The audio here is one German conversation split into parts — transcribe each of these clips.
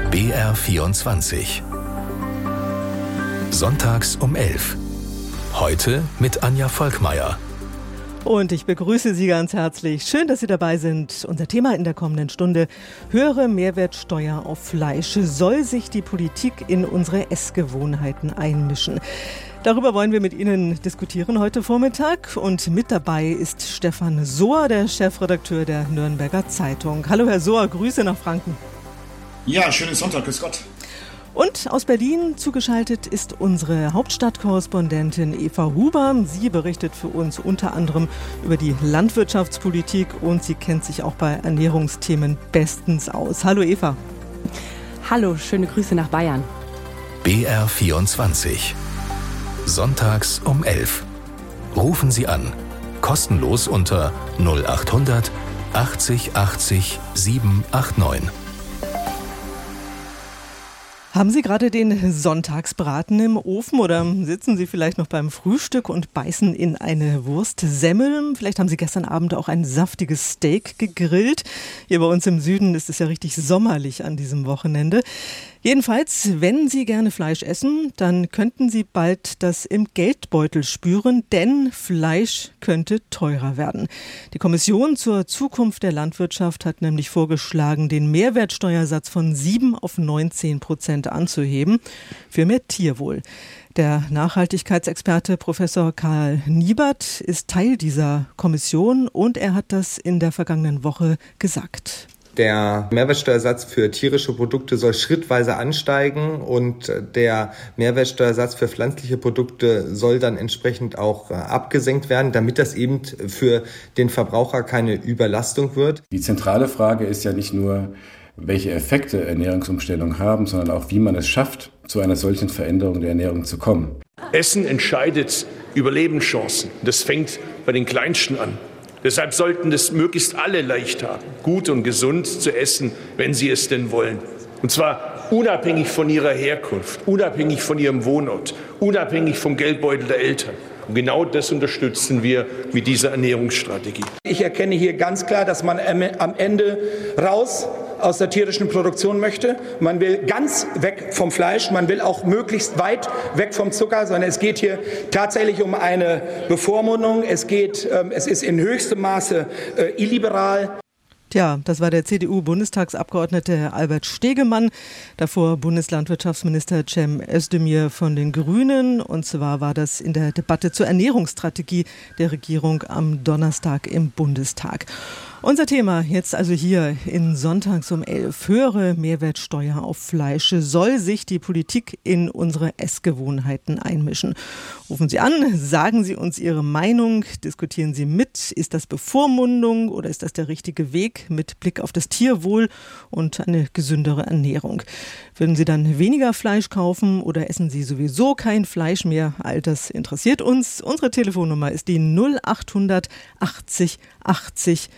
BR24. Sonntags um 11. Heute mit Anja Volkmeier. Und ich begrüße Sie ganz herzlich. Schön, dass Sie dabei sind. Unser Thema in der kommenden Stunde: höhere Mehrwertsteuer auf Fleisch. Soll sich die Politik in unsere Essgewohnheiten einmischen? Darüber wollen wir mit Ihnen diskutieren heute Vormittag. Und mit dabei ist Stefan Sohr, der Chefredakteur der Nürnberger Zeitung. Hallo Herr Sohr, Grüße nach Franken. Ja, schönen Sonntag, grüß Gott. Und aus Berlin zugeschaltet ist unsere Hauptstadtkorrespondentin Eva Huber. Sie berichtet für uns unter anderem über die Landwirtschaftspolitik und sie kennt sich auch bei Ernährungsthemen bestens aus. Hallo Eva. Hallo, schöne Grüße nach Bayern. BR24. Sonntags um 11. Rufen Sie an. Kostenlos unter 0800 80 80 789. Haben Sie gerade den Sonntagsbraten im Ofen oder sitzen Sie vielleicht noch beim Frühstück und beißen in eine Wurstsemmel? Vielleicht haben Sie gestern Abend auch ein saftiges Steak gegrillt. Hier bei uns im Süden ist es ja richtig sommerlich an diesem Wochenende. Jedenfalls, wenn Sie gerne Fleisch essen, dann könnten Sie bald das im Geldbeutel spüren, denn Fleisch könnte teurer werden. Die Kommission zur Zukunft der Landwirtschaft hat nämlich vorgeschlagen, den Mehrwertsteuersatz von 7 auf 19% anzuheben für mehr Tierwohl. Der Nachhaltigkeitsexperte Professor Karl Niebert ist Teil dieser Kommission und er hat das in der vergangenen Woche gesagt. Der Mehrwertsteuersatz für tierische Produkte soll schrittweise ansteigen und der Mehrwertsteuersatz für pflanzliche Produkte soll dann entsprechend auch abgesenkt werden, damit das eben für den Verbraucher keine Überlastung wird. Die zentrale Frage ist ja nicht nur, welche Effekte Ernährungsumstellungen haben, sondern auch, wie man es schafft, zu einer solchen Veränderung der Ernährung zu kommen. Essen entscheidet über Lebenschancen. Das fängt bei den Kleinsten an. Deshalb sollten es möglichst alle leicht haben, gut und gesund zu essen, wenn sie es denn wollen. Und zwar unabhängig von ihrer Herkunft, unabhängig von ihrem Wohnort, unabhängig vom Geldbeutel der Eltern. Und genau das unterstützen wir mit dieser Ernährungsstrategie. Ich erkenne hier ganz klar, dass man am Ende raus aus der tierischen Produktion möchte. Man will ganz weg vom Fleisch, man will auch möglichst weit weg vom Zucker, sondern es geht hier tatsächlich um eine Bevormundung. Es ist in höchstem Maße illiberal. Tja, das war der CDU-Bundestagsabgeordnete Albert Stegemann, davor Bundeslandwirtschaftsminister Cem Özdemir von den Grünen. Und zwar war das in der Debatte zur Ernährungsstrategie der Regierung am Donnerstag im Bundestag. Unser Thema jetzt also hier in Sonntags um 11. Höhere Mehrwertsteuer auf Fleisch. Soll sich die Politik in unsere Essgewohnheiten einmischen? Rufen Sie an, sagen Sie uns Ihre Meinung, diskutieren Sie mit. Ist das Bevormundung oder ist das der richtige Weg mit Blick auf das Tierwohl und eine gesündere Ernährung? Würden Sie dann weniger Fleisch kaufen oder essen Sie sowieso kein Fleisch mehr? All das interessiert uns. Unsere Telefonnummer ist die 0800 80 80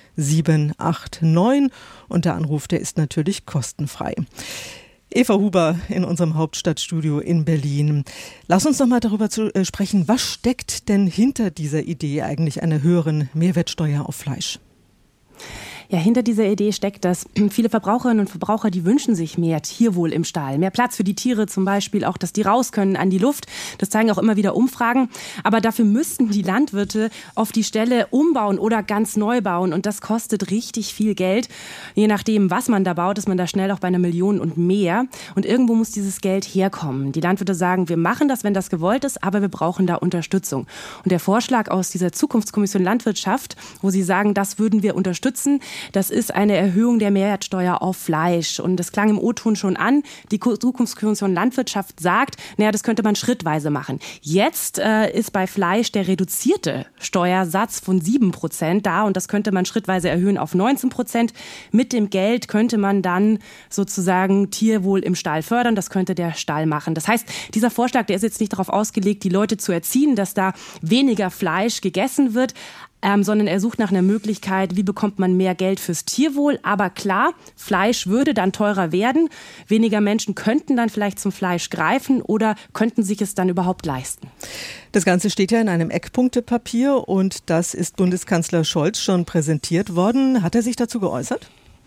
789 und der Anruf, der ist natürlich kostenfrei. Eva Huber in unserem Hauptstadtstudio in Berlin. Lass uns noch mal darüber sprechen, was steckt denn hinter dieser Idee eigentlich einer höheren Mehrwertsteuer auf Fleisch? Ja, hinter dieser Idee steckt, dass viele Verbraucherinnen und Verbraucher, die wünschen sich mehr Tierwohl im Stall. Mehr Platz für die Tiere zum Beispiel, auch dass die raus können an die Luft. Das zeigen auch immer wieder Umfragen. Aber dafür müssten die Landwirte auf die Stelle umbauen oder ganz neu bauen. Und das kostet richtig viel Geld. Je nachdem, was man da baut, ist man da schnell auch bei 1 Million und mehr. Und irgendwo muss dieses Geld herkommen. Die Landwirte sagen, wir machen das, wenn das gewollt ist, aber wir brauchen da Unterstützung. Und der Vorschlag aus dieser Zukunftskommission Landwirtschaft, wo sie sagen, das würden wir unterstützen, das ist eine Erhöhung der Mehrwertsteuer auf Fleisch. Und das klang im O-Ton schon an. Die Zukunftskommission Landwirtschaft sagt, naja, das könnte man schrittweise machen. Jetzt ist bei Fleisch der reduzierte Steuersatz von 7% da und das könnte man schrittweise erhöhen auf 19%. Mit dem Geld könnte man dann sozusagen Tierwohl im Stall fördern. Das könnte der Stall machen. Das heißt, dieser Vorschlag, der ist jetzt nicht darauf ausgelegt, die Leute zu erziehen, dass da weniger Fleisch gegessen wird, sondern er sucht nach einer Möglichkeit, wie bekommt man mehr Geld fürs Tierwohl. Aber klar, Fleisch würde dann teurer werden. Weniger Menschen könnten dann vielleicht zum Fleisch greifen oder könnten sich es dann überhaupt leisten. Das Ganze steht ja in einem Eckpunktepapier und das ist Bundeskanzler Scholz schon präsentiert worden. Hat er sich dazu geäußert?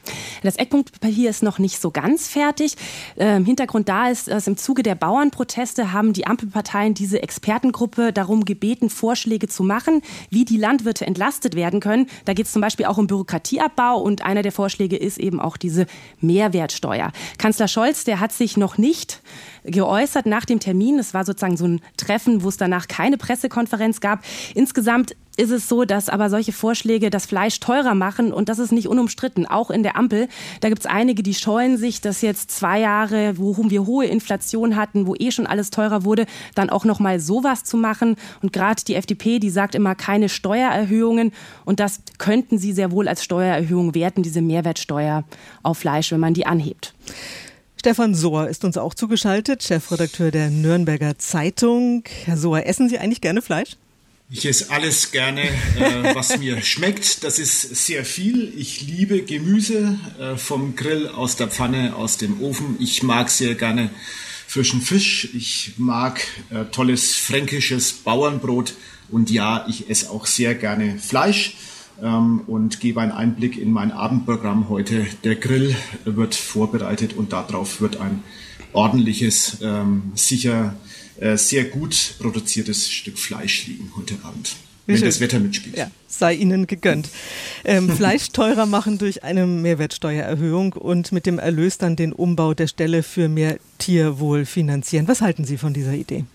Das Eckpunktpapier ist noch nicht so ganz fertig. Hintergrund da ist, dass im Zuge der Bauernproteste haben die Ampelparteien diese Expertengruppe darum gebeten, Vorschläge zu machen, wie die Landwirte entlastet werden können. Da geht es zum Beispiel auch um Bürokratieabbau und einer der Vorschläge ist eben auch diese Mehrwertsteuer. Kanzler Scholz, der hat sich noch nicht geäußert nach dem Termin. Es war sozusagen so ein Treffen, wo es danach keine Pressekonferenz gab. Insgesamt ist es so, dass aber solche Vorschläge das Fleisch teurer machen und das ist nicht unumstritten, auch in der Ampel. Da gibt es einige, die scheuen sich, dass jetzt 2 Jahre, wo wir hohe Inflation hatten, wo schon alles teurer wurde, dann auch noch mal sowas zu machen. Und gerade die FDP, die sagt immer keine Steuererhöhungen und das könnten sie sehr wohl als Steuererhöhung werten, diese Mehrwertsteuer auf Fleisch, wenn man die anhebt. Stefan Sohr ist uns auch zugeschaltet, Chefredakteur der Nürnberger Zeitung. Herr Sohr, essen Sie eigentlich gerne Fleisch? Ich esse alles gerne, was mir schmeckt. Das ist sehr viel. Ich liebe Gemüse vom Grill, aus der Pfanne, aus dem Ofen. Ich mag sehr gerne frischen Fisch. Ich mag tolles fränkisches Bauernbrot. Und ja, ich esse auch sehr gerne Fleisch. Und gebe einen Einblick in mein Abendprogramm heute. Der Grill wird vorbereitet und darauf wird ein ordentliches, sicher sehr gut produziertes Stück Fleisch liegen heute Abend, wenn das Wetter mitspielt. Ja, sei Ihnen gegönnt. Fleisch teurer machen durch eine Mehrwertsteuererhöhung und mit dem Erlös dann den Umbau der Stelle für mehr Tierwohl finanzieren. Was halten Sie von dieser Idee?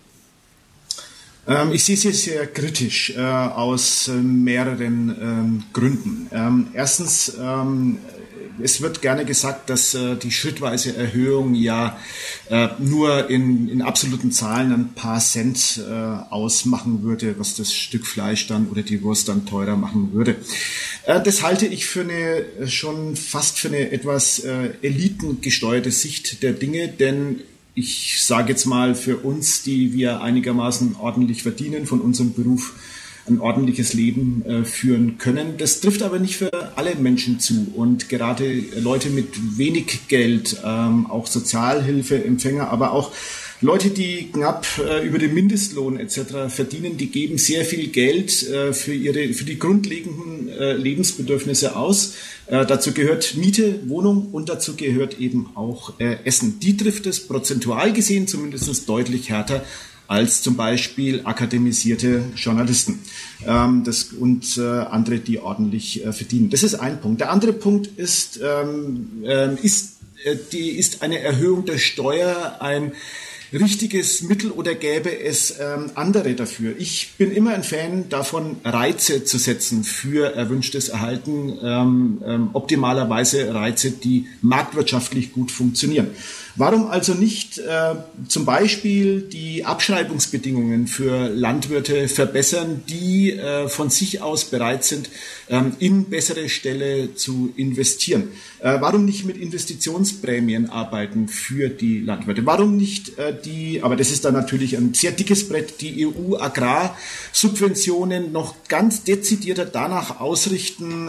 Ich sehe sie sehr kritisch aus mehreren Gründen. Erstens, es wird gerne gesagt, dass die schrittweise Erhöhung ja nur in absoluten Zahlen ein paar Cent ausmachen würde, was das Stück Fleisch dann oder die Wurst dann teurer machen würde. Das halte ich schon fast für eine etwas elitengesteuerte Sicht der Dinge, denn ich sage jetzt mal für uns, die wir einigermaßen ordentlich verdienen, von unserem Beruf ein ordentliches Leben führen können. Das trifft aber nicht für alle Menschen zu. Und gerade Leute mit wenig Geld, auch Sozialhilfeempfänger, aber auch Leute, die knapp über den Mindestlohn etc. verdienen, die geben sehr viel Geld für die grundlegenden Lebensbedürfnisse aus. Dazu gehört Miete, Wohnung und dazu gehört eben auch Essen. Die trifft es prozentual gesehen zumindest deutlich härter als zum Beispiel akademisierte Journalisten und andere, die ordentlich verdienen. Das ist ein Punkt. Der andere Punkt ist eine Erhöhung der Steuer ein richtiges Mittel oder gäbe es andere dafür? Ich bin immer ein Fan davon, Reize zu setzen für erwünschtes Erhalten, optimalerweise Reize, die marktwirtschaftlich gut funktionieren. Warum also nicht zum Beispiel die Abschreibungsbedingungen für Landwirte verbessern, die von sich aus bereit sind, in bessere Ställe zu investieren? Warum nicht mit Investitionsprämien arbeiten für die Landwirte? Warum nicht aber das ist dann natürlich ein sehr dickes Brett, die EU-Agrarsubventionen noch ganz dezidierter danach ausrichten,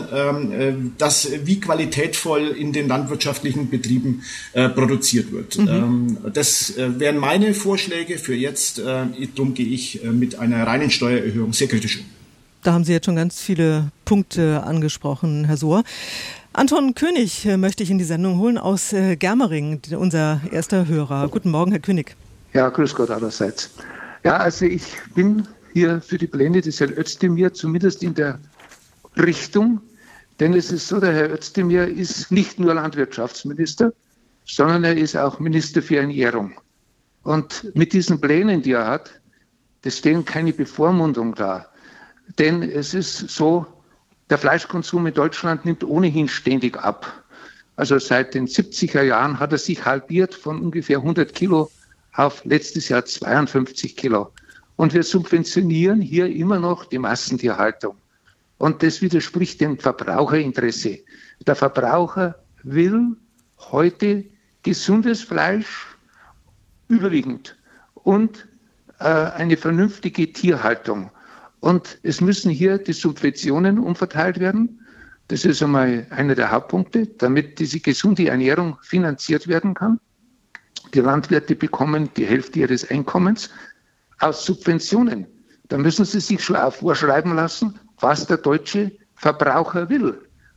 wie qualitätvoll in den landwirtschaftlichen Betrieben produziert wird. Das wären meine Vorschläge für jetzt. Darum gehe ich mit einer reinen Steuererhöhung sehr kritisch um. Da haben Sie jetzt schon ganz viele Punkte angesprochen, Herr Sohr. Anton König möchte ich in die Sendung holen aus Germering, unser erster Hörer. Guten Morgen, Herr König. Ja, grüß Gott allerseits. Ja, also ich bin hier für die Pläne des Herrn Özdemir zumindest in der Richtung, denn es ist so, der Herr Özdemir ist nicht nur Landwirtschaftsminister, sondern er ist auch Minister für Ernährung. Und mit diesen Plänen, die er hat, das stellen keine Bevormundung dar. Denn es ist so, der Fleischkonsum in Deutschland nimmt ohnehin ständig ab. Also seit den 70er Jahren hat er sich halbiert von ungefähr 100 Kilo auf letztes Jahr 52 Kilo. Und wir subventionieren hier immer noch die Massentierhaltung. Und das widerspricht dem Verbraucherinteresse. Der Verbraucher will heute gesundes Fleisch überwiegend und eine vernünftige Tierhaltung. Und es müssen hier die Subventionen umverteilt werden. Das ist einmal einer der Hauptpunkte, damit diese gesunde Ernährung finanziert werden kann. Die Landwirte bekommen die Hälfte ihres Einkommens aus Subventionen. Da müssen sie sich schon auch vorschreiben lassen, was der deutsche Verbraucher will.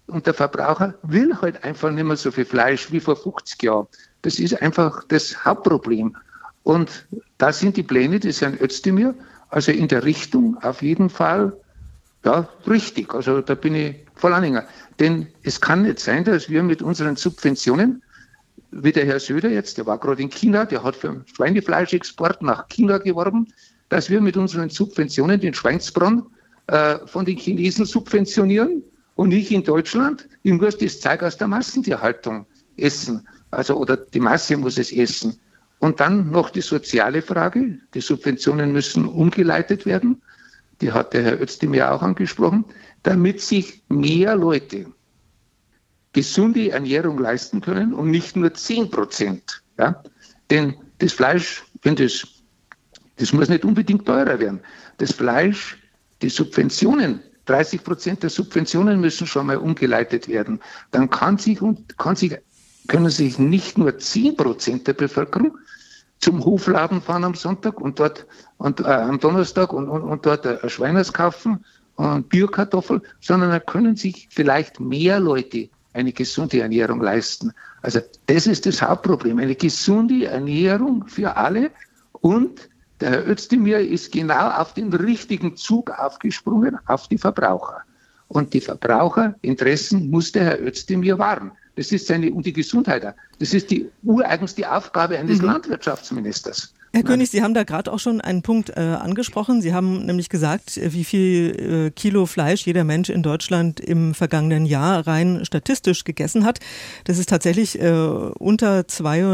Und der Verbraucher will halt einfach nicht mehr so viel Fleisch wie vor 50 Jahren. Das ist einfach das Hauptproblem. Und da sind die Pläne des Herrn Özdemir, also in der Richtung auf jeden Fall ja, richtig. Also da bin ich voll Anhänger. Denn es kann nicht sein, dass wir mit unseren Subventionen, wie der Herr Söder jetzt, der war gerade in China, der hat für den Schweinefleischexport nach China geworben, dass wir mit unseren Subventionen den Schweinsbraten von den Chinesen subventionieren und nicht in Deutschland. Ich muss das Zeug aus der Massentierhaltung essen. Also, oder die Masse muss es essen. Und dann noch die soziale Frage. Die Subventionen müssen umgeleitet werden. Die hat der Herr Özdemir auch angesprochen, damit sich mehr Leute gesunde Ernährung leisten können und nicht nur 10%. Ja? Denn das Fleisch, das muss nicht unbedingt teurer werden. Das Fleisch, die Subventionen, 30% der Subventionen müssen schon mal umgeleitet werden. Dann können sich nicht nur 10% der Bevölkerung zum Hofladen fahren am Sonntag und dort am Donnerstag und dort ein Schweiners kaufen und Biokartoffel, sondern da können sich vielleicht mehr Leute eine gesunde Ernährung leisten. Also das ist das Hauptproblem, eine gesunde Ernährung für alle. Und der Herr Özdemir ist genau auf den richtigen Zug aufgesprungen, auf die Verbraucher. Und die Verbraucherinteressen muss der Herr Özdemir wahren. Das ist die Gesundheit. Das ist ureigens die Aufgabe eines Landwirtschaftsministers. Herr König, Sie haben da gerade auch schon einen Punkt angesprochen. Sie haben nämlich gesagt, wie viel Kilo Fleisch jeder Mensch in Deutschland im vergangenen Jahr rein statistisch gegessen hat. Das ist tatsächlich unter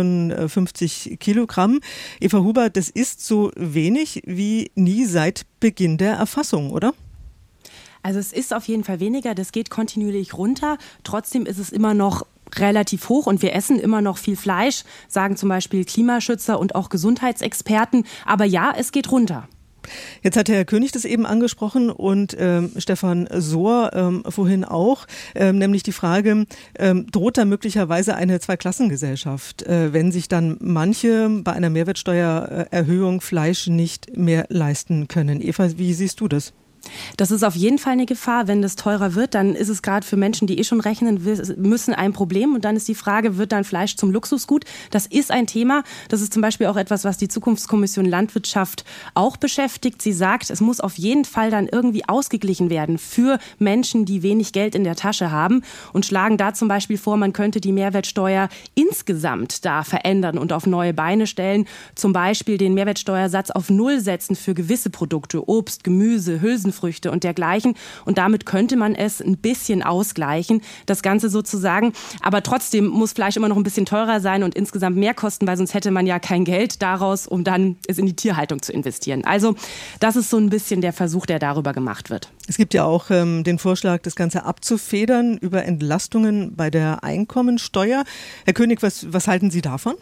52 Kilogramm. Eva Huber, das ist so wenig wie nie seit Beginn der Erfassung, oder? Also es ist auf jeden Fall weniger, das geht kontinuierlich runter. Trotzdem ist es immer noch relativ hoch und wir essen immer noch viel Fleisch, sagen zum Beispiel Klimaschützer und auch Gesundheitsexperten. Aber ja, es geht runter. Jetzt hat Herr König das eben angesprochen und Stefan Sohr vorhin auch, nämlich die Frage, droht da möglicherweise eine Zweiklassengesellschaft, wenn sich dann manche bei einer Mehrwertsteuererhöhung Fleisch nicht mehr leisten können? Eva, wie siehst du das? Das ist auf jeden Fall eine Gefahr. Wenn das teurer wird, dann ist es gerade für Menschen, die schon rechnen müssen, ein Problem. Und dann ist die Frage, wird dann Fleisch zum Luxusgut? Das ist ein Thema. Das ist zum Beispiel auch etwas, was die Zukunftskommission Landwirtschaft auch beschäftigt. Sie sagt, es muss auf jeden Fall dann irgendwie ausgeglichen werden für Menschen, die wenig Geld in der Tasche haben und schlagen da zum Beispiel vor, man könnte die Mehrwertsteuer insgesamt da verändern und auf neue Beine stellen. Zum Beispiel den Mehrwertsteuersatz auf 0 setzen für gewisse Produkte, Obst, Gemüse, Hülsenfrüchte und dergleichen. Und damit könnte man es ein bisschen ausgleichen, das Ganze sozusagen. Aber trotzdem muss Fleisch immer noch ein bisschen teurer sein und insgesamt mehr kosten, weil sonst hätte man ja kein Geld daraus, um dann es in die Tierhaltung zu investieren. Also das ist so ein bisschen der Versuch, der darüber gemacht wird. Es gibt ja auch den Vorschlag, das Ganze abzufedern über Entlastungen bei der Einkommensteuer. Herr König, was halten Sie davon?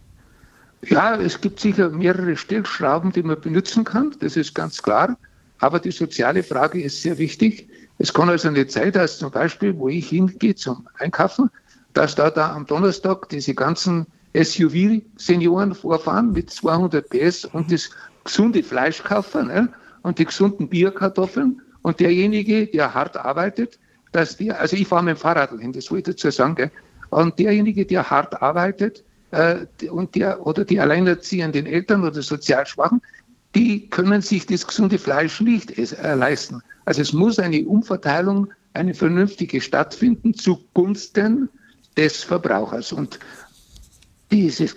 Ja, es gibt sicher mehrere Stellschrauben, die man benutzen kann. Das ist ganz klar. Aber die soziale Frage ist sehr wichtig. Es kann also nicht sein, dass zum Beispiel, wo ich hingehe zum Einkaufen, dass da am Donnerstag diese ganzen SUV-Senioren vorfahren mit 200 PS und das gesunde Fleisch kaufen, ne? Und die gesunden Biokartoffeln und derjenige, der hart arbeitet, also ich fahre mit dem Fahrrad hin, das wollte ich dazu sagen, gell? Und derjenige, der hart arbeitet oder die alleinerziehenden Eltern oder sozial Schwachen, die können sich das gesunde Fleisch nicht leisten. Also es muss eine Umverteilung, eine vernünftige stattfinden zugunsten des Verbrauchers. Und dieses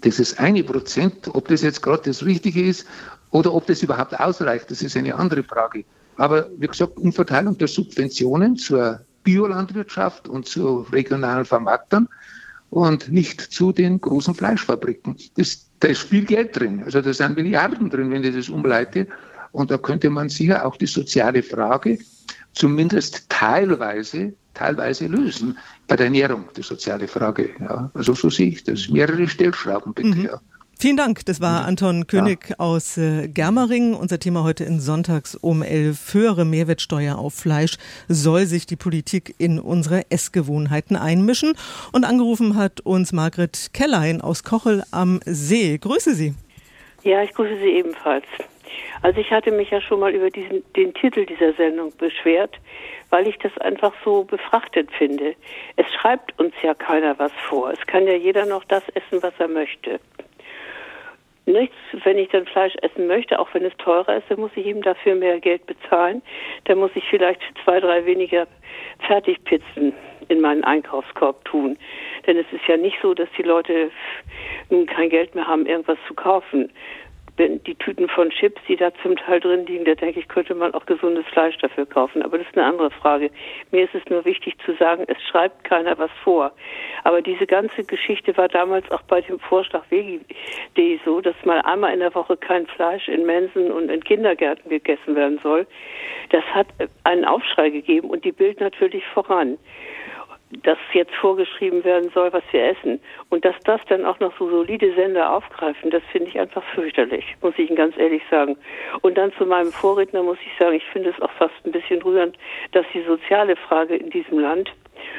1%, ob das jetzt gerade das Richtige ist oder ob das überhaupt ausreicht, das ist eine andere Frage. Aber wie gesagt, Umverteilung der Subventionen zur Biolandwirtschaft und zu regionalen Vermarktern und nicht zu den großen Fleischfabriken. Da ist viel Geld drin, also da sind Milliarden drin, wenn ich das umleite. Und da könnte man sicher auch die soziale Frage zumindest teilweise lösen. Bei der Ernährung, die soziale Frage. Ja. Also so sehe ich das. Mehrere Stellschrauben bitte. Ja. Vielen Dank. Das war Anton König aus Germering. Unser Thema heute in Sonntags um 11. Höhere Mehrwertsteuer auf Fleisch. Soll sich die Politik in unsere Essgewohnheiten einmischen? Und angerufen hat uns Margret Kellein aus Kochel am See. Grüße Sie. Ja, ich grüße Sie ebenfalls. Also ich hatte mich ja schon mal über den Titel dieser Sendung beschwert, weil ich das einfach so befrachtet finde. Es schreibt uns ja keiner was vor. Es kann ja jeder noch das essen, was er möchte. Nichts, wenn ich dann Fleisch essen möchte, auch wenn es teurer ist, dann muss ich eben dafür mehr Geld bezahlen. Dann muss ich vielleicht 2, 3 weniger Fertigpizzen in meinen Einkaufskorb tun. Denn es ist ja nicht so, dass die Leute nun kein Geld mehr haben, irgendwas zu kaufen. Die Tüten von Chips, die da zum Teil drin liegen, da denke ich, könnte man auch gesundes Fleisch dafür kaufen. Aber das ist eine andere Frage. Mir ist es nur wichtig zu sagen, es schreibt keiner was vor. Aber diese ganze Geschichte war damals auch bei dem Vorschlag Vegi.de so, dass mal einmal in der Woche kein Fleisch in Mensen und in Kindergärten gegessen werden soll. Das hat einen Aufschrei gegeben und die Bild natürlich voran, dass jetzt vorgeschrieben werden soll, was wir essen. Und dass das dann auch noch so solide Sender aufgreifen, das finde ich einfach fürchterlich, muss ich Ihnen ganz ehrlich sagen. Und dann zu meinem Vorredner muss ich sagen, ich finde es auch fast ein bisschen rührend, dass die soziale Frage in diesem Land,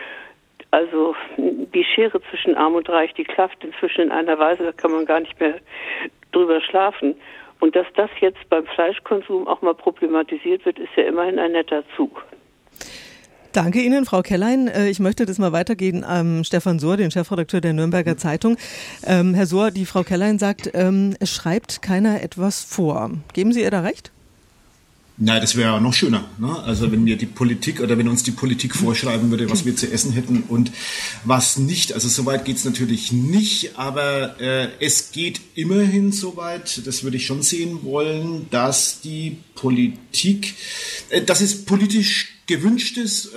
also die Schere zwischen Arm und Reich, die klafft inzwischen in einer Weise, da kann man gar nicht mehr drüber schlafen. Und dass das jetzt beim Fleischkonsum auch mal problematisiert wird, ist ja immerhin ein netter Zug. Danke Ihnen, Frau Kellein. Ich möchte das mal weitergeben an Stefan Sohr, den Chefredakteur der Nürnberger Zeitung. Herr Sohr, die Frau Kellein sagt, es schreibt keiner etwas vor. Geben Sie ihr da recht? Na, das wäre ja noch schöner, ne? Also wenn wir die Politik oder wenn uns die Politik vorschreiben würde, was wir zu essen hätten und was nicht. Also soweit geht's natürlich nicht, aber es geht immerhin soweit, das würde ich schon sehen wollen, dass die Politik, dass es politisch gewünschtes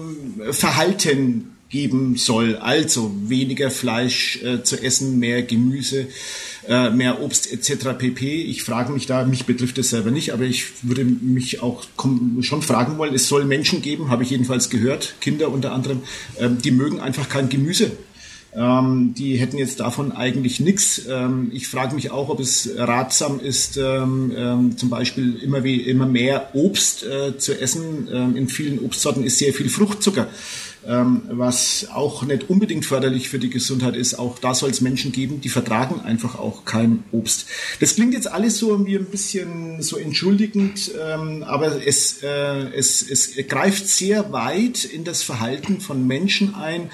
Verhalten geben soll, also weniger Fleisch zu essen, mehr Gemüse, mehr Obst etc. pp. Ich frage mich da, mich betrifft das selber nicht, aber ich würde mich auch schon fragen wollen, es soll Menschen geben, habe ich jedenfalls gehört, Kinder unter anderem, die mögen einfach kein Gemüse. Die hätten jetzt davon eigentlich nichts. Ich frage mich auch, ob es ratsam ist, zum Beispiel immer mehr Obst zu essen. In vielen Obstsorten ist sehr viel Fruchtzucker, was auch nicht unbedingt förderlich für die Gesundheit ist. Auch da soll es Menschen geben, die vertragen einfach auch kein Obst. Das klingt jetzt alles so wie ein bisschen so entschuldigend, aber es greift sehr weit in das Verhalten von Menschen ein.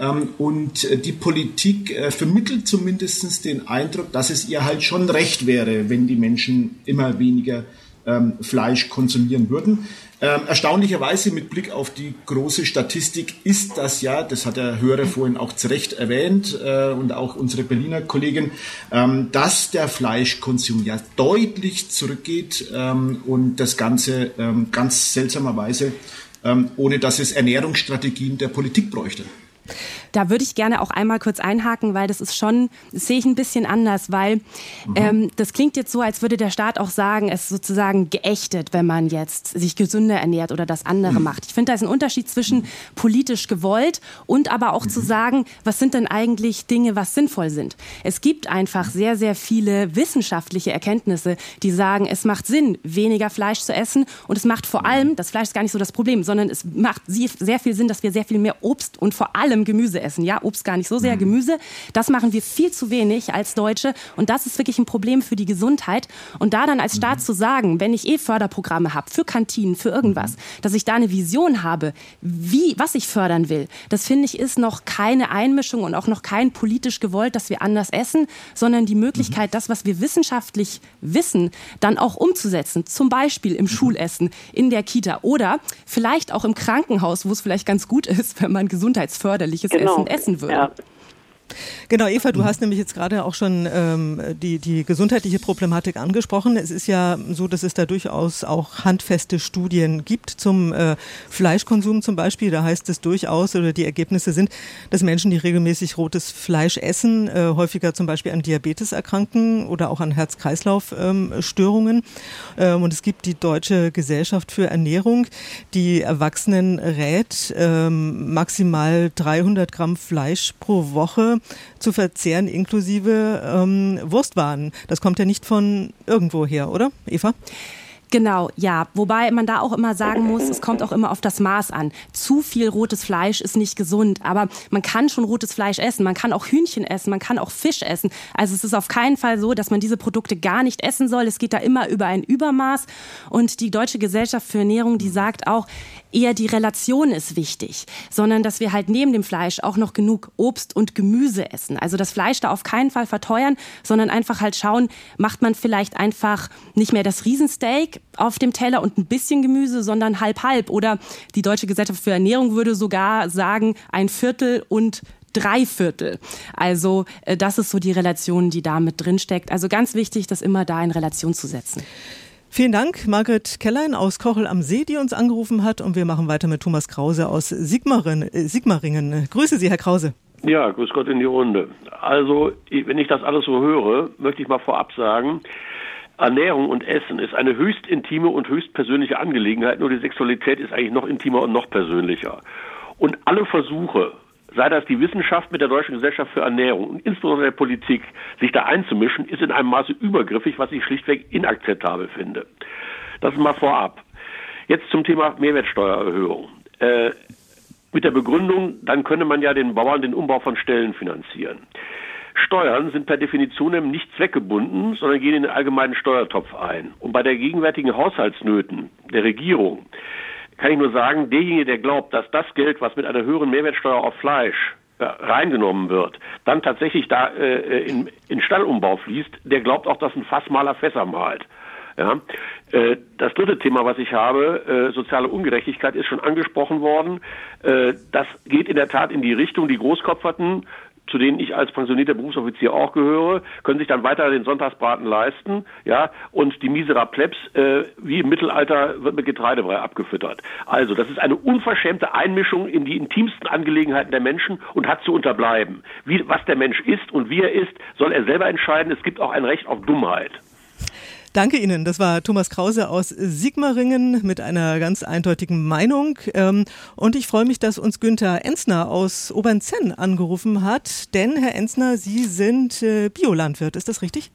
Und die Politik vermittelt zumindest den Eindruck, dass es ihr halt schon recht wäre, wenn die Menschen immer weniger Fleisch konsumieren würden. Erstaunlicherweise mit Blick auf die große Statistik ist das ja, das hat der Hörer vorhin auch zu Recht erwähnt und auch unsere Berliner Kollegin, dass der Fleischkonsum ja deutlich zurückgeht und das Ganze ganz seltsamerweise, ohne dass es Ernährungsstrategien der Politik bräuchte. Da würde ich gerne auch einmal kurz einhaken, weil das sehe ich ein bisschen anders, weil das klingt jetzt so, als würde der Staat auch sagen, es ist sozusagen geächtet, wenn man jetzt sich gesünder ernährt oder das andere macht. Ich finde, da ist ein Unterschied zwischen politisch gewollt und aber auch zu sagen, was sind denn eigentlich Dinge, was sinnvoll sind. Es gibt einfach sehr, sehr viele wissenschaftliche Erkenntnisse, die sagen, es macht Sinn, weniger Fleisch zu essen und es macht vor allem, das Fleisch ist gar nicht so das Problem, sondern es macht sehr viel Sinn, dass wir sehr viel mehr Obst und vor allem Gemüse essen. Ja, Obst gar nicht so sehr, Gemüse. Das machen wir viel zu wenig als Deutsche und das ist wirklich ein Problem für die Gesundheit. Und da dann als Staat zu sagen, wenn ich Förderprogramme habe für Kantinen, für irgendwas, dass ich da eine Vision habe, was ich fördern will, das finde ich ist noch keine Einmischung und auch noch kein politisch gewollt, dass wir anders essen, sondern die Möglichkeit, das, was wir wissenschaftlich wissen, dann auch umzusetzen. Zum Beispiel im Schulessen, in der Kita oder vielleicht auch im Krankenhaus, wo es vielleicht ganz gut ist, wenn man gesundheitsförderliches Essen essen würde. Ja. Genau, Eva, du hast nämlich jetzt gerade auch schon die gesundheitliche Problematik angesprochen. Es ist ja so, dass es da durchaus auch handfeste Studien gibt zum Fleischkonsum zum Beispiel. Da heißt es durchaus, oder die Ergebnisse sind, dass Menschen, die regelmäßig rotes Fleisch essen, häufiger zum Beispiel an Diabetes erkranken oder auch an Herz-Kreislauf-Störungen. Und es gibt die Deutsche Gesellschaft für Ernährung, die Erwachsenen rät, maximal 300 Gramm Fleisch pro Woche zu verzehren, inklusive Wurstwaren. Das kommt ja nicht von irgendwo her, oder, Eva? Genau, ja. Wobei man da auch immer sagen muss, es kommt auch immer auf das Maß an. Zu viel rotes Fleisch ist nicht gesund, aber man kann schon rotes Fleisch essen. Man kann auch Hühnchen essen, man kann auch Fisch essen. Also es ist auf keinen Fall so, dass man diese Produkte gar nicht essen soll. Es geht da immer über ein Übermaß. Und die Deutsche Gesellschaft für Ernährung, die sagt auch, eher die Relation ist wichtig, sondern dass wir halt neben dem Fleisch auch noch genug Obst und Gemüse essen. Also das Fleisch da auf keinen Fall verteuern, sondern einfach halt schauen, macht man vielleicht einfach nicht mehr das Riesensteak auf dem Teller und ein bisschen Gemüse, sondern halb-halb. Oder die Deutsche Gesellschaft für Ernährung würde sogar sagen, 1/4 und 3/4. Also das ist so die Relation, die da mit drin steckt. Also ganz wichtig, das immer da in Relation zu setzen. Vielen Dank, Margret Kellein aus Kochel am See, die uns angerufen hat. Und wir machen weiter mit Thomas Krause aus Sigmaringen. Grüße Sie, Herr Krause. Ja, grüß Gott in die Runde. Also, wenn ich das alles so höre, möchte ich mal vorab sagen, Ernährung und Essen ist eine höchst intime und höchst persönliche Angelegenheit. Nur die Sexualität ist eigentlich noch intimer und noch persönlicher. Und alle Versuche, sei das die Wissenschaft mit der Deutschen Gesellschaft für Ernährung und insbesondere der Politik, sich da einzumischen, ist in einem Maße übergriffig, was ich schlichtweg inakzeptabel finde. Das mal vorab. Jetzt zum Thema Mehrwertsteuererhöhung. Mit der Begründung, dann könne man ja den Bauern den Umbau von Ställen finanzieren. Steuern sind per Definition nicht zweckgebunden, sondern gehen in den allgemeinen Steuertopf ein. Und bei der gegenwärtigen Haushaltsnöten der Regierung kann ich nur sagen, derjenige, der glaubt, dass das Geld, was mit einer höheren Mehrwertsteuer auf Fleisch reingenommen wird, dann tatsächlich da in Stallumbau fließt, der glaubt auch, dass ein Fassmaler Fässer malt. Ja. Das dritte Thema, was ich habe, soziale Ungerechtigkeit, ist schon angesprochen worden. Das geht in der Tat in die Richtung, die Großkopferten, zu denen ich als pensionierter Berufsoffizier auch gehöre, können sich dann weiter den Sonntagsbraten leisten, ja, und die misera Plebs, wie im Mittelalter, wird mit Getreidebrei abgefüttert. Also, das ist eine unverschämte Einmischung in die intimsten Angelegenheiten der Menschen und hat zu unterbleiben. Was der Mensch ist und wie er ist, soll er selber entscheiden. Es gibt auch ein Recht auf Dummheit. Danke Ihnen. Das war Thomas Krause aus Sigmaringen mit einer ganz eindeutigen Meinung. Und ich freue mich, dass uns Günther Enzner aus Obernzenn angerufen hat. Denn, Herr Enzner, Sie sind Biolandwirt. Ist das richtig?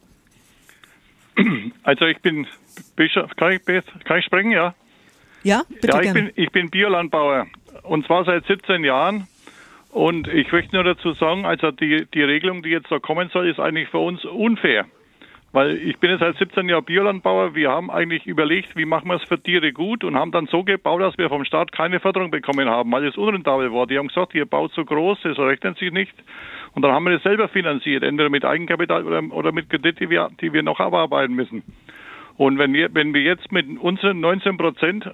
Also ich bin, kann ich sprechen, ja? Ja, bitte gerne. Ich bin Biolandbauer und zwar seit 17 Jahren. Und ich möchte nur dazu sagen, also die Regelung, die jetzt da kommen soll, ist eigentlich für uns unfair. Weil ich bin jetzt seit 17 Jahren Biolandbauer. Wir haben eigentlich überlegt, wie machen wir es für Tiere gut und haben dann so gebaut, dass wir vom Staat keine Förderung bekommen haben, weil es unrentabel war. Die haben gesagt, ihr baut so groß, das rechnet sich nicht. Und dann haben wir das selber finanziert, entweder mit Eigenkapital oder mit Kredit, die wir noch abarbeiten müssen. Und wenn wir jetzt mit unseren 19%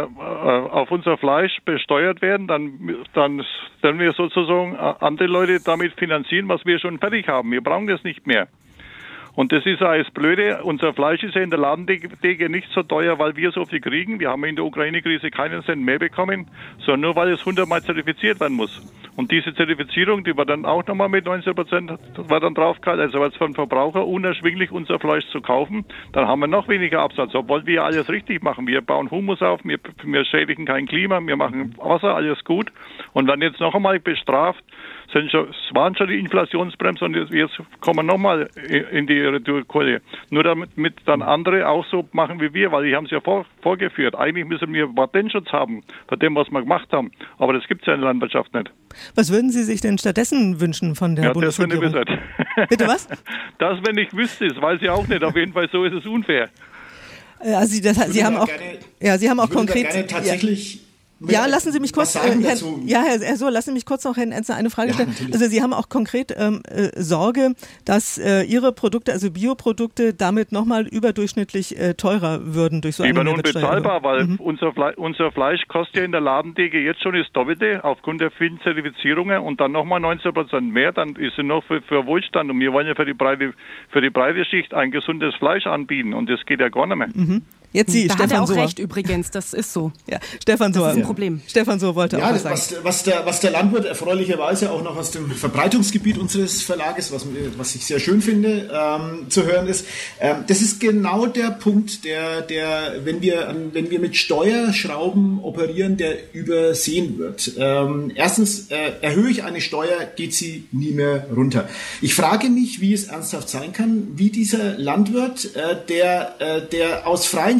auf unser Fleisch besteuert werden, dann werden wir sozusagen andere Leute damit finanzieren, was wir schon fertig haben. Wir brauchen das nicht mehr. Und das ist alles Blöde. Unser Fleisch ist ja in der Ladentheke nicht so teuer, weil wir so viel kriegen. Wir haben in der Ukraine-Krise keinen Cent mehr bekommen, sondern nur, weil es 100-mal zertifiziert werden muss. Und diese Zertifizierung, die war dann auch nochmal mit 19%, war dann draufgehalten. Also war es für den Verbraucher unerschwinglich, unser Fleisch zu kaufen. Dann haben wir noch weniger Absatz, obwohl wir alles richtig machen. Wir bauen Humus auf, wir schädigen kein Klima, wir machen Wasser, alles gut. Und dann jetzt noch einmal bestraft, es waren schon die Inflationsbremse und jetzt kommen wir nochmal in die Retourkuhle. Nur damit dann andere auch so machen wie wir, weil die haben es ja vorgeführt. Eigentlich müssen wir Patentschutz haben bei dem, was wir gemacht haben. Aber das gibt es ja in der Landwirtschaft nicht. Was würden Sie sich denn stattdessen wünschen von der Bundesregierung? Das, wenn ich Bitte was? Das, wenn ich wüsste, das weiß ich auch nicht. Auf jeden Fall, so ist es unfair. Also Sie haben auch konkret... Tatsächlich... Ja, lassen Sie mich kurz, Herr Sohr, lassen Sie mich kurz noch, Herrn Enzner, eine Frage stellen. Natürlich. Also Sie haben auch konkret Sorge, dass Ihre Produkte, also Bioprodukte, damit nochmal überdurchschnittlich teurer würden durch so eine Mehrwertsteuer. Unbezahlbar, weil unser Fleisch kostet ja in der Ladentheke jetzt schon das Doppelte aufgrund der vielen Zertifizierungen und dann nochmal 19% mehr, dann ist es noch für Wohlstand und wir wollen ja für die breite Schicht ein gesundes Fleisch anbieten und das geht ja gar nicht mehr. Mhm. Jetzt Sie, da Stefan hat er auch Sohr. Recht übrigens, das ist so. Ja, Stefan Sohr. Das ist ein Problem. Stefan Sohr wollte auch was sagen. Was der Landwirt erfreulicherweise auch noch aus dem Verbreitungsgebiet unseres Verlages, was ich sehr schön finde, zu hören ist, das ist genau der Punkt, der wenn wir mit Steuerschrauben operieren, der übersehen wird. Erstens, erhöhe ich eine Steuer, geht sie nie mehr runter. Ich frage mich, wie es ernsthaft sein kann, wie dieser Landwirt, der aus freien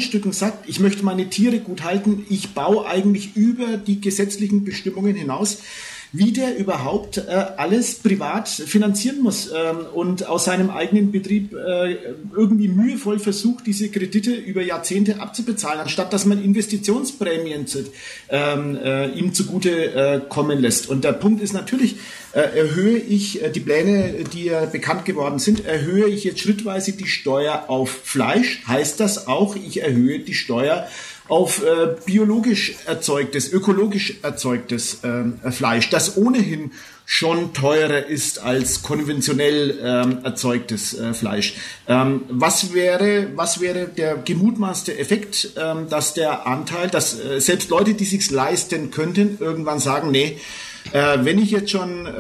Grundstücken sagt, ich möchte meine Tiere gut halten, ich baue eigentlich über die gesetzlichen Bestimmungen hinaus, wie der überhaupt alles privat finanzieren muss und aus seinem eigenen Betrieb irgendwie mühevoll versucht, diese Kredite über Jahrzehnte abzubezahlen, anstatt dass man Investitionsprämien ihm zugute kommen lässt. Und der Punkt ist natürlich, erhöhe ich die Pläne, die bekannt geworden sind, erhöhe ich jetzt schrittweise die Steuer auf Fleisch, heißt das auch, ich erhöhe die Steuer auf biologisch erzeugtes, ökologisch erzeugtes Fleisch, das ohnehin schon teurer ist als konventionell erzeugtes Fleisch. Was wäre der gemutmaßte Effekt, dass der Anteil, dass selbst Leute, die sich's leisten könnten, irgendwann sagen, nee, wenn ich jetzt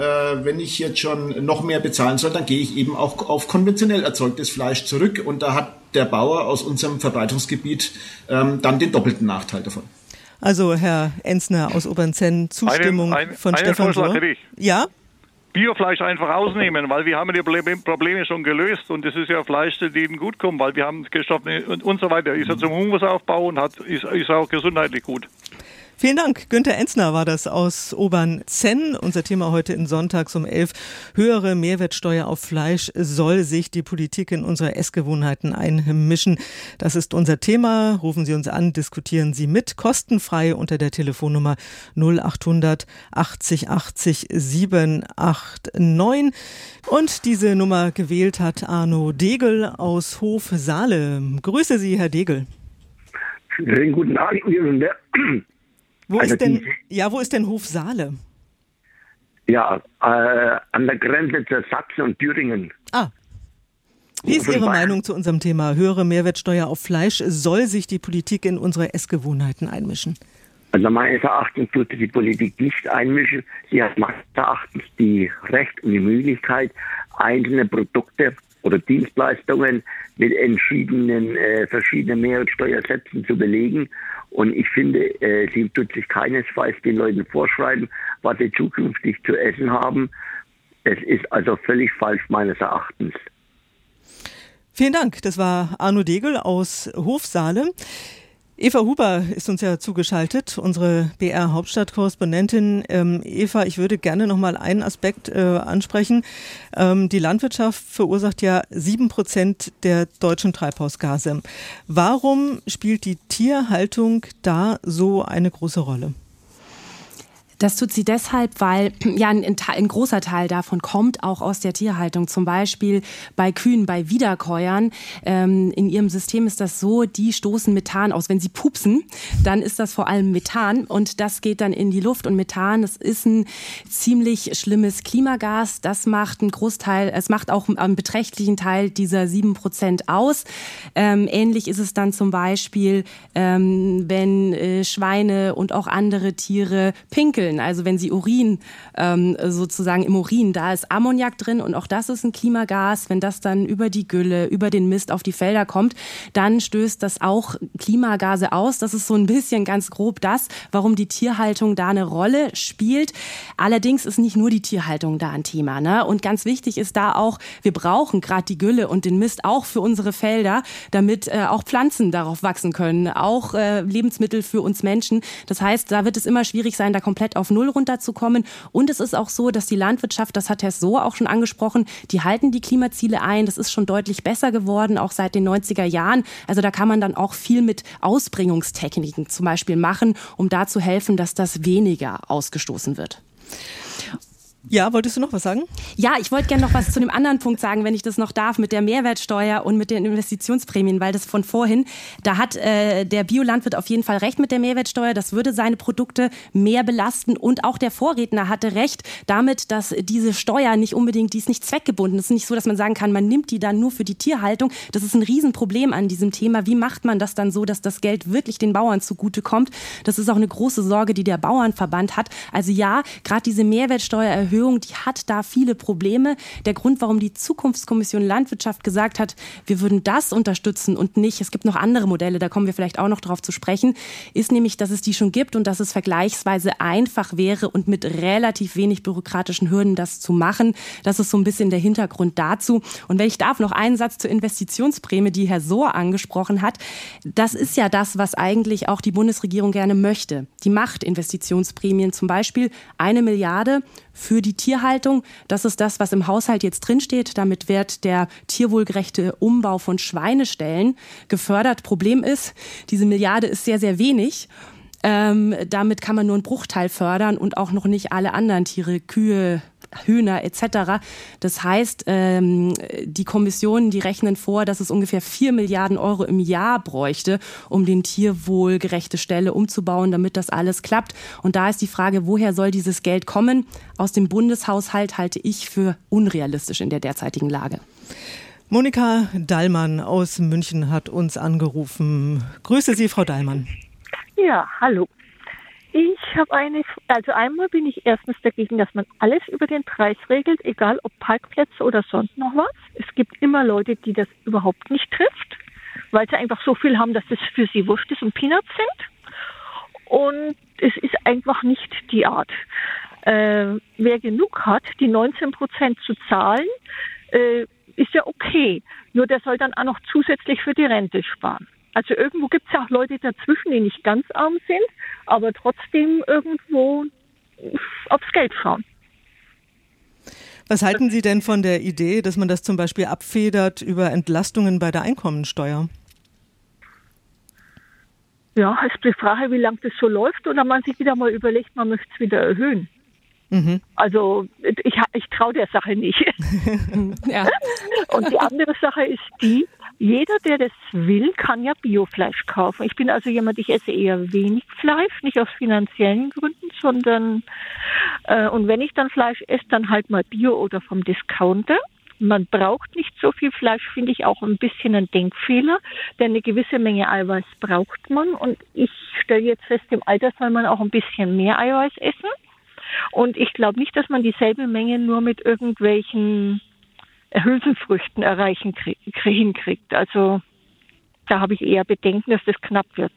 schon noch mehr bezahlen soll, dann gehe ich eben auch auf konventionell erzeugtes Fleisch zurück und da hat der Bauer aus unserem Verbreitungsgebiet dann den doppelten Nachteil davon. Also Herr Enzner aus Obernzenn, Zustimmung von Stefan Sohr. Ja? Biofleisch einfach ausnehmen, weil wir haben die Probleme schon gelöst und es ist ja Fleisch, das denen gut kommt, weil wir haben Gestoffe und so weiter. Ist ja zum Humusaufbau und ist auch gesundheitlich gut. Vielen Dank. Günther Enzner war das aus Obernzenn. Unser Thema heute in Sonntags um 11. Höhere Mehrwertsteuer auf Fleisch. Soll sich die Politik in unsere Essgewohnheiten einmischen? Das ist unser Thema. Rufen Sie uns an, diskutieren Sie mit. Kostenfrei unter der Telefonnummer 0800 80 80 789. Und diese Nummer gewählt hat Arno Degel aus Hof Saale. Grüße Sie, Herr Degel. Schönen guten Abend. Wo ist denn Hof Saale? Ja, an der Grenze zu Sachsen und Thüringen. Ah. Wie ist Ihre Meinung zu unserem Thema? Höhere Mehrwertsteuer auf Fleisch. Soll sich die Politik in unsere Essgewohnheiten einmischen? Also meines Erachtens tut die Politik nicht einmischen. Sie hat meines Erachtens die Recht und die Möglichkeit, einzelne Produkte oder Dienstleistungen mit verschiedenen Mehrwertsteuersätzen zu belegen. Und ich finde, sie tut sich keinesfalls den Leuten vorschreiben, was sie zukünftig zu essen haben. Es ist also völlig falsch meines Erachtens. Vielen Dank. Das war Arno Degel aus Hof Saale. Eva Huber ist uns ja zugeschaltet, unsere BR-Hauptstadt-Korrespondentin. Eva, ich würde gerne noch mal einen Aspekt ansprechen. Die Landwirtschaft verursacht ja 7% der deutschen Treibhausgase. Warum spielt die Tierhaltung da so eine große Rolle? Das tut sie deshalb, weil ja ein großer Teil davon kommt auch aus der Tierhaltung. Zum Beispiel bei Kühen, bei Wiederkäuern. In ihrem System ist das so, die stoßen Methan aus. Wenn sie pupsen, dann ist das vor allem Methan und das geht dann in die Luft. Und Methan, das ist ein ziemlich schlimmes Klimagas. Das macht einen Großteil, es macht auch einen beträchtlichen Teil dieser 7% aus. Ähnlich ist es dann zum Beispiel, wenn Schweine und auch andere Tiere pinkeln. Also wenn sie Urin, sozusagen im Urin, da ist Ammoniak drin und auch das ist ein Klimagas. Wenn das dann über die Gülle, über den Mist auf die Felder kommt, dann stößt das auch Klimagase aus. Das ist so ein bisschen ganz grob das, warum die Tierhaltung da eine Rolle spielt. Allerdings ist nicht nur die Tierhaltung da ein Thema, ne? Und ganz wichtig ist da auch, wir brauchen gerade die Gülle und den Mist auch für unsere Felder, damit auch Pflanzen darauf wachsen können, auch Lebensmittel für uns Menschen. Das heißt, da wird es immer schwierig sein, da komplett auf Null runterzukommen. Und es ist auch so, dass die Landwirtschaft, das hat Herr Sohr auch schon angesprochen, die halten die Klimaziele ein. Das ist schon deutlich besser geworden, auch seit den 90er Jahren. Also da kann man dann auch viel mit Ausbringungstechniken zum Beispiel machen, um da zu helfen, dass das weniger ausgestoßen wird. Ja, wolltest du noch was sagen? Ja, ich wollte gerne noch was zu dem anderen Punkt sagen, wenn ich das noch darf, mit der Mehrwertsteuer und mit den Investitionsprämien, weil das von vorhin, da hat der Biolandwirt auf jeden Fall recht mit der Mehrwertsteuer, das würde seine Produkte mehr belasten und auch der Vorredner hatte recht damit, dass diese Steuer nicht unbedingt, die ist nicht zweckgebunden, es ist nicht so, dass man sagen kann, man nimmt die dann nur für die Tierhaltung, das ist ein Riesenproblem an diesem Thema, wie macht man das dann so, dass das Geld wirklich den Bauern zugutekommt, das ist auch eine große Sorge, die der Bauernverband hat, also ja, gerade diese Mehrwertsteuererhöhung Erhöhung, die hat da viele Probleme. Der Grund, warum die Zukunftskommission Landwirtschaft gesagt hat, wir würden das unterstützen und nicht, es gibt noch andere Modelle, da kommen wir vielleicht auch noch drauf zu sprechen, ist nämlich, dass es die schon gibt und dass es vergleichsweise einfach wäre und mit relativ wenig bürokratischen Hürden das zu machen. Das ist so ein bisschen der Hintergrund dazu. Und wenn ich darf, noch einen Satz zur Investitionsprämie, die Herr Sohr angesprochen hat. Das ist ja das, was eigentlich auch die Bundesregierung gerne möchte. Die macht Investitionsprämien, zum Beispiel 1 Milliarde für die Tierhaltung. Das ist das, was im Haushalt jetzt drinsteht. Damit wird der tierwohlgerechte Umbau von Schweineställen gefördert. Problem ist, diese Milliarde ist sehr, sehr wenig. Damit kann man nur einen Bruchteil fördern und auch noch nicht alle anderen Tiere, Kühe, Hühner etc. Das heißt, die Kommissionen, die rechnen vor, dass es ungefähr 4 Milliarden Euro im Jahr bräuchte, um den tierwohlgerechte Ställe umzubauen, damit das alles klappt. Und da ist die Frage, woher soll dieses Geld kommen? Aus dem Bundeshaushalt halte ich für unrealistisch in der derzeitigen Lage. Monika Dallmann aus München hat uns angerufen. Grüße Sie, Frau Dallmann. Ja, hallo. Ich habe also einmal bin ich erstens dagegen, dass man alles über den Preis regelt, egal ob Parkplätze oder sonst noch was. Es gibt immer Leute, die das überhaupt nicht trifft, weil sie einfach so viel haben, dass es für sie wurscht ist und Peanuts sind. Und es ist einfach nicht die Art. Wer genug hat, die 19% zu zahlen, ist ja okay. Nur der soll dann auch noch zusätzlich für die Rente sparen. Also irgendwo gibt es ja auch Leute dazwischen, die nicht ganz arm sind, aber trotzdem irgendwo aufs Geld schauen. Was halten Sie denn von der Idee, dass man das zum Beispiel abfedert über Entlastungen bei der Einkommensteuer? Ja, ist die Frage, wie lange das so läuft oder man sich wieder mal überlegt, man möchte es wieder erhöhen. Mhm. Also ich traue der Sache nicht. Ja. Und die andere Sache ist die, jeder, der das will, kann ja Biofleisch kaufen. Ich bin also jemand, ich esse eher wenig Fleisch, nicht aus finanziellen Gründen, sondern und wenn ich dann Fleisch esse, dann halt mal Bio oder vom Discounter. Man braucht nicht so viel Fleisch, finde ich auch ein bisschen ein Denkfehler, denn eine gewisse Menge Eiweiß braucht man. Und ich stelle jetzt fest, im Alter soll man auch ein bisschen mehr Eiweiß essen. Und ich glaube nicht, dass man dieselbe Menge nur mit irgendwelchen Hülsenfrüchten hinkriegt. Also da habe ich eher Bedenken, dass das knapp wird.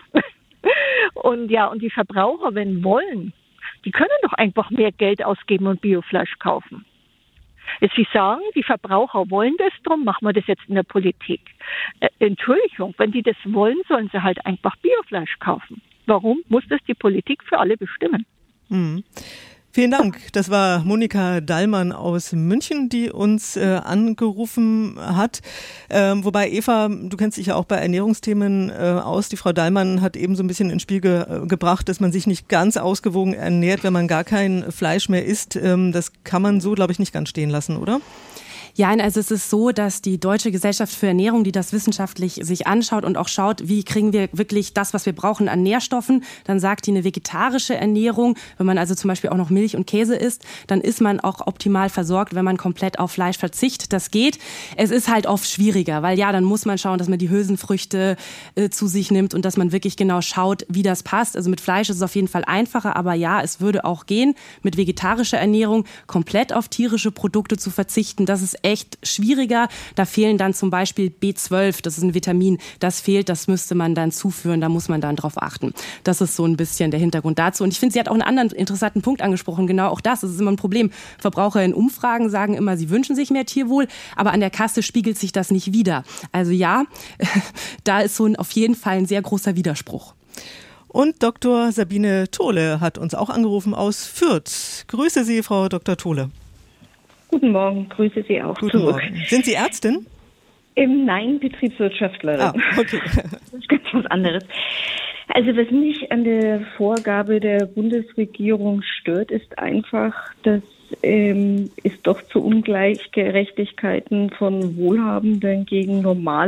Und ja, und die Verbraucher, wenn wollen, die können doch einfach mehr Geld ausgeben und Biofleisch kaufen. Jetzt Sie sagen, die Verbraucher wollen das, drum machen wir das jetzt in der Politik. Entschuldigung, wenn die das wollen, sollen sie halt einfach Biofleisch kaufen. Warum muss das die Politik für alle bestimmen? Mhm. Vielen Dank. Das war Monika Dallmann aus München, die uns angerufen hat. Wobei, Eva, du kennst dich ja auch bei Ernährungsthemen aus. Die Frau Dallmann hat eben so ein bisschen ins Spiel gebracht, dass man sich nicht ganz ausgewogen ernährt, wenn man gar kein Fleisch mehr isst. Das kann man so, glaube ich, nicht ganz stehen lassen, oder? Ja, also es ist so, dass die Deutsche Gesellschaft für Ernährung, die das wissenschaftlich sich anschaut und auch schaut, wie kriegen wir wirklich das, was wir brauchen an Nährstoffen, dann sagt die, eine vegetarische Ernährung, wenn man also zum Beispiel auch noch Milch und Käse isst, dann ist man auch optimal versorgt, wenn man komplett auf Fleisch verzichtet. Das geht. Es ist halt oft schwieriger, weil ja, dann muss man schauen, dass man die Hülsenfrüchte zu sich nimmt und dass man wirklich genau schaut, wie das passt. Also mit Fleisch ist es auf jeden Fall einfacher, aber ja, es würde auch gehen, mit vegetarischer Ernährung komplett auf tierische Produkte zu verzichten. Das ist echt schwieriger. Da fehlen dann zum Beispiel B12, das ist ein Vitamin, das fehlt, das müsste man dann zuführen, da muss man dann drauf achten. Das ist so ein bisschen der Hintergrund dazu. Und ich finde, sie hat auch einen anderen interessanten Punkt angesprochen, genau auch das ist immer ein Problem. Verbraucher in Umfragen sagen immer, sie wünschen sich mehr Tierwohl, aber an der Kasse spiegelt sich das nicht wider. Also ja, da ist so auf jeden Fall ein sehr großer Widerspruch. Und Dr. Sabine Tholе hat uns auch angerufen aus Fürth. Grüße Sie, Frau Dr. Thole. Guten Morgen, grüße Sie auch Guten zurück. Morgen. Sind Sie Ärztin? Nein, Betriebswirtschaftlerin. Ah, okay. Das ist ganz was anderes. Also was mich an der Vorgabe der Bundesregierung stört, ist einfach, dass es doch zu Ungleichgerechtigkeiten von Wohlhabenden gegen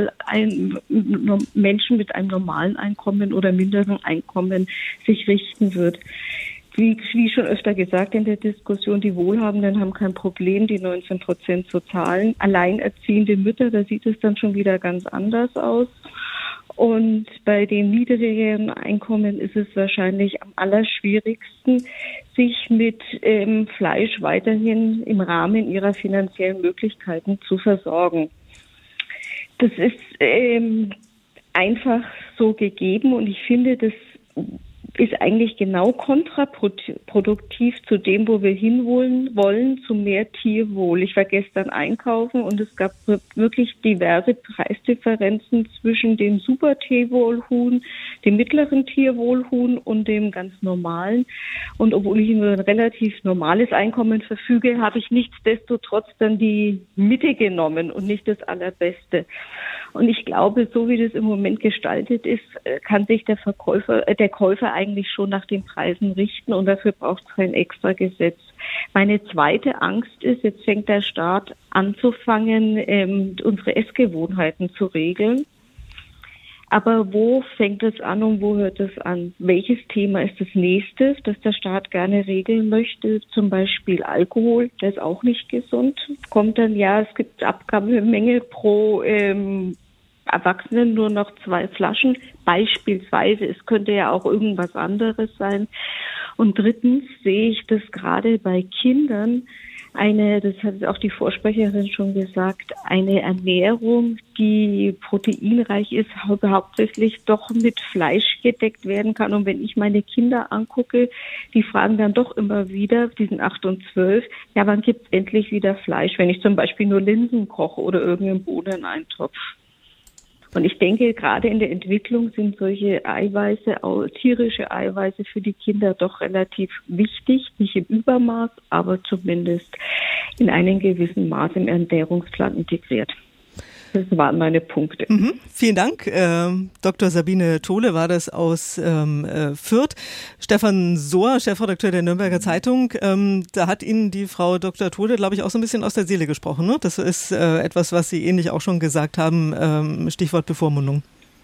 Menschen mit einem normalen Einkommen oder minderen Einkommen sich richten wird. Wie schon öfter gesagt in der Diskussion, die Wohlhabenden haben kein Problem, die 19% zu zahlen. Alleinerziehende Mütter, da sieht es dann schon wieder ganz anders aus. Und bei den niedrigeren Einkommen ist es wahrscheinlich am allerschwierigsten, sich mit Fleisch weiterhin im Rahmen ihrer finanziellen Möglichkeiten zu versorgen. Das ist einfach so gegeben und ich finde, das ist eigentlich genau kontraproduktiv zu dem, wo wir hinwollen, zu mehr Tierwohl. Ich war gestern einkaufen und es gab wirklich diverse Preisdifferenzen zwischen dem Super-Tierwohlhuhn, dem mittleren Tierwohlhuhn und dem ganz normalen. Und obwohl ich nur ein relativ normales Einkommen verfüge, habe ich nichtsdestotrotz dann die Mitte genommen und nicht das Allerbeste. Und ich glaube, so wie das im Moment gestaltet ist, kann sich der Käufer eigentlich schon nach den Preisen richten und dafür braucht es kein extra Gesetz. Meine zweite Angst ist, jetzt fängt der Staat anzufangen, unsere Essgewohnheiten zu regeln. Aber wo fängt es an und wo hört es an? Welches Thema ist das nächste, das der Staat gerne regeln möchte? Zum Beispiel Alkohol, der ist auch nicht gesund. Kommt dann, ja, es gibt Abgabemenge pro Erwachsenen nur noch 2 Flaschen, beispielsweise. Es könnte ja auch irgendwas anderes sein. Und drittens sehe ich das gerade bei Kindern, das hat auch die Vorsprecherin schon gesagt, eine Ernährung, die proteinreich ist, hauptsächlich doch mit Fleisch gedeckt werden kann. Und wenn ich meine Kinder angucke, die fragen dann doch immer wieder, die sind 8 und 12, ja, wann gibt's endlich wieder Fleisch, wenn ich zum Beispiel nur Linsen koche oder irgendeinen Bohneneintopf? Und ich denke, gerade in der Entwicklung sind solche Eiweiße, tierische Eiweiße für die Kinder doch relativ wichtig, nicht im Übermaß, aber zumindest in einem gewissen Maß im Ernährungsplan integriert. Das waren meine Punkte. Vielen Dank. Dr. Sabine Tole war das aus Fürth. Stefan Sohr, Chefredakteur der Nürnberger Zeitung, da hat Ihnen die Frau Dr. Tole, glaube ich, auch so ein bisschen aus der Seele gesprochen, ne? Das ist etwas, was Sie ähnlich auch schon gesagt haben, Stichwort Bevormundung.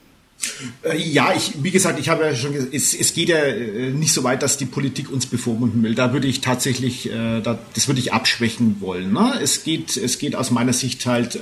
Ja, wie gesagt, ich habe ja schon gesagt, es geht ja nicht so weit, dass die Politik uns bevormunden will. Da würde ich tatsächlich, das würde ich abschwächen wollen. Ne? Es geht aus meiner Sicht halt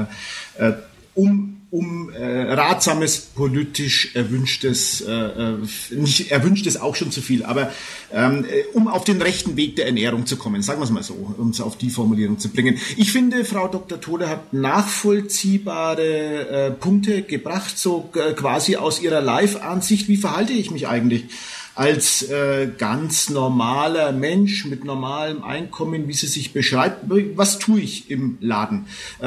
um ratsames, politisch erwünschtes, nicht erwünschtes auch schon zu viel, aber um auf den rechten Weg der Ernährung zu kommen, sagen wir es mal so, um es auf die Formulierung zu bringen. Ich finde, Frau Dr. Tole hat nachvollziehbare Punkte gebracht, so quasi aus ihrer Live-Ansicht. Wie verhalte ich mich eigentlich als ganz normaler Mensch mit normalem Einkommen, wie sie sich beschreibt? Was tue ich im Laden?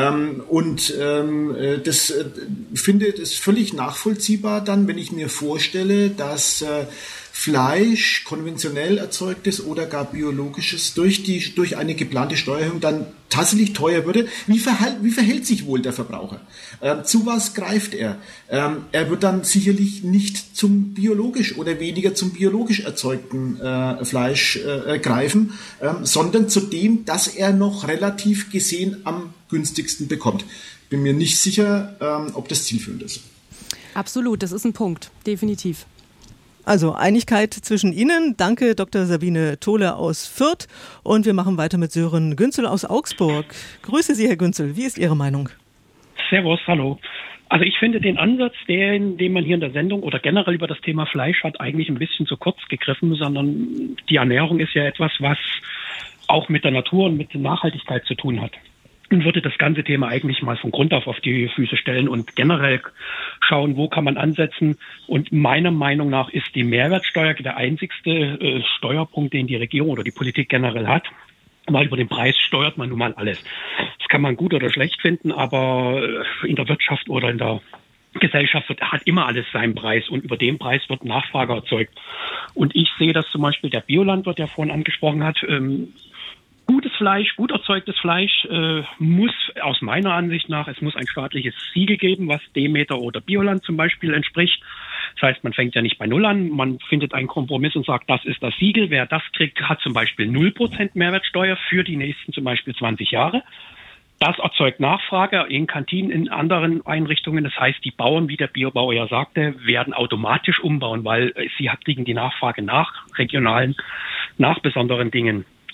Finde das völlig nachvollziehbar dann, wenn ich mir vorstelle, dass Fleisch, konventionell erzeugtes oder gar biologisches, durch eine geplante Steuerung dann tatsächlich teuer würde. Wie verhält sich wohl der Verbraucher? Zu was greift er? Er wird dann sicherlich nicht zum biologisch oder weniger zum biologisch erzeugten Fleisch greifen, sondern zu dem, das er noch relativ gesehen am günstigsten bekommt. Bin mir nicht sicher, ob das zielführend ist. Absolut, das ist ein Punkt, definitiv. Also Einigkeit zwischen Ihnen. Danke, Dr. Sabine Tole aus Fürth. Und wir machen weiter mit Sören Günzel aus Augsburg. Grüße Sie, Herr Günzel. Wie ist Ihre Meinung? Servus, hallo. Also ich finde den Ansatz, den man hier in der Sendung oder generell über das Thema Fleisch hat, eigentlich ein bisschen zu kurz gegriffen, sondern die Ernährung ist ja etwas, was auch mit der Natur und mit der Nachhaltigkeit zu tun hat. Und würde das ganze Thema eigentlich mal von Grund auf die Füße stellen und generell schauen, wo kann man ansetzen. Und meiner Meinung nach ist die Mehrwertsteuer der einzigste Steuerpunkt, den die Regierung oder die Politik generell hat. Weil über den Preis steuert man nun mal alles. Das kann man gut oder schlecht finden, aber in der Wirtschaft oder in der Gesellschaft hat immer alles seinen Preis und über den Preis wird Nachfrage erzeugt. Und ich sehe das zum Beispiel, der Biolandwirt, der vorhin angesprochen hat, gutes Fleisch, gut erzeugtes Fleisch muss aus meiner Ansicht nach, es muss ein staatliches Siegel geben, was Demeter oder Bioland zum Beispiel entspricht. Das heißt, man fängt ja nicht bei Null an, man findet einen Kompromiss und sagt, das ist das Siegel. Wer das kriegt, hat zum Beispiel 0% Mehrwertsteuer für die nächsten zum Beispiel 20 Jahre. Das erzeugt Nachfrage in Kantinen, in anderen Einrichtungen. Das heißt, die Bauern, wie der Biobauer ja sagte, werden automatisch umbauen, weil sie kriegen die Nachfrage nach regionalen, nach besonderen Dingen.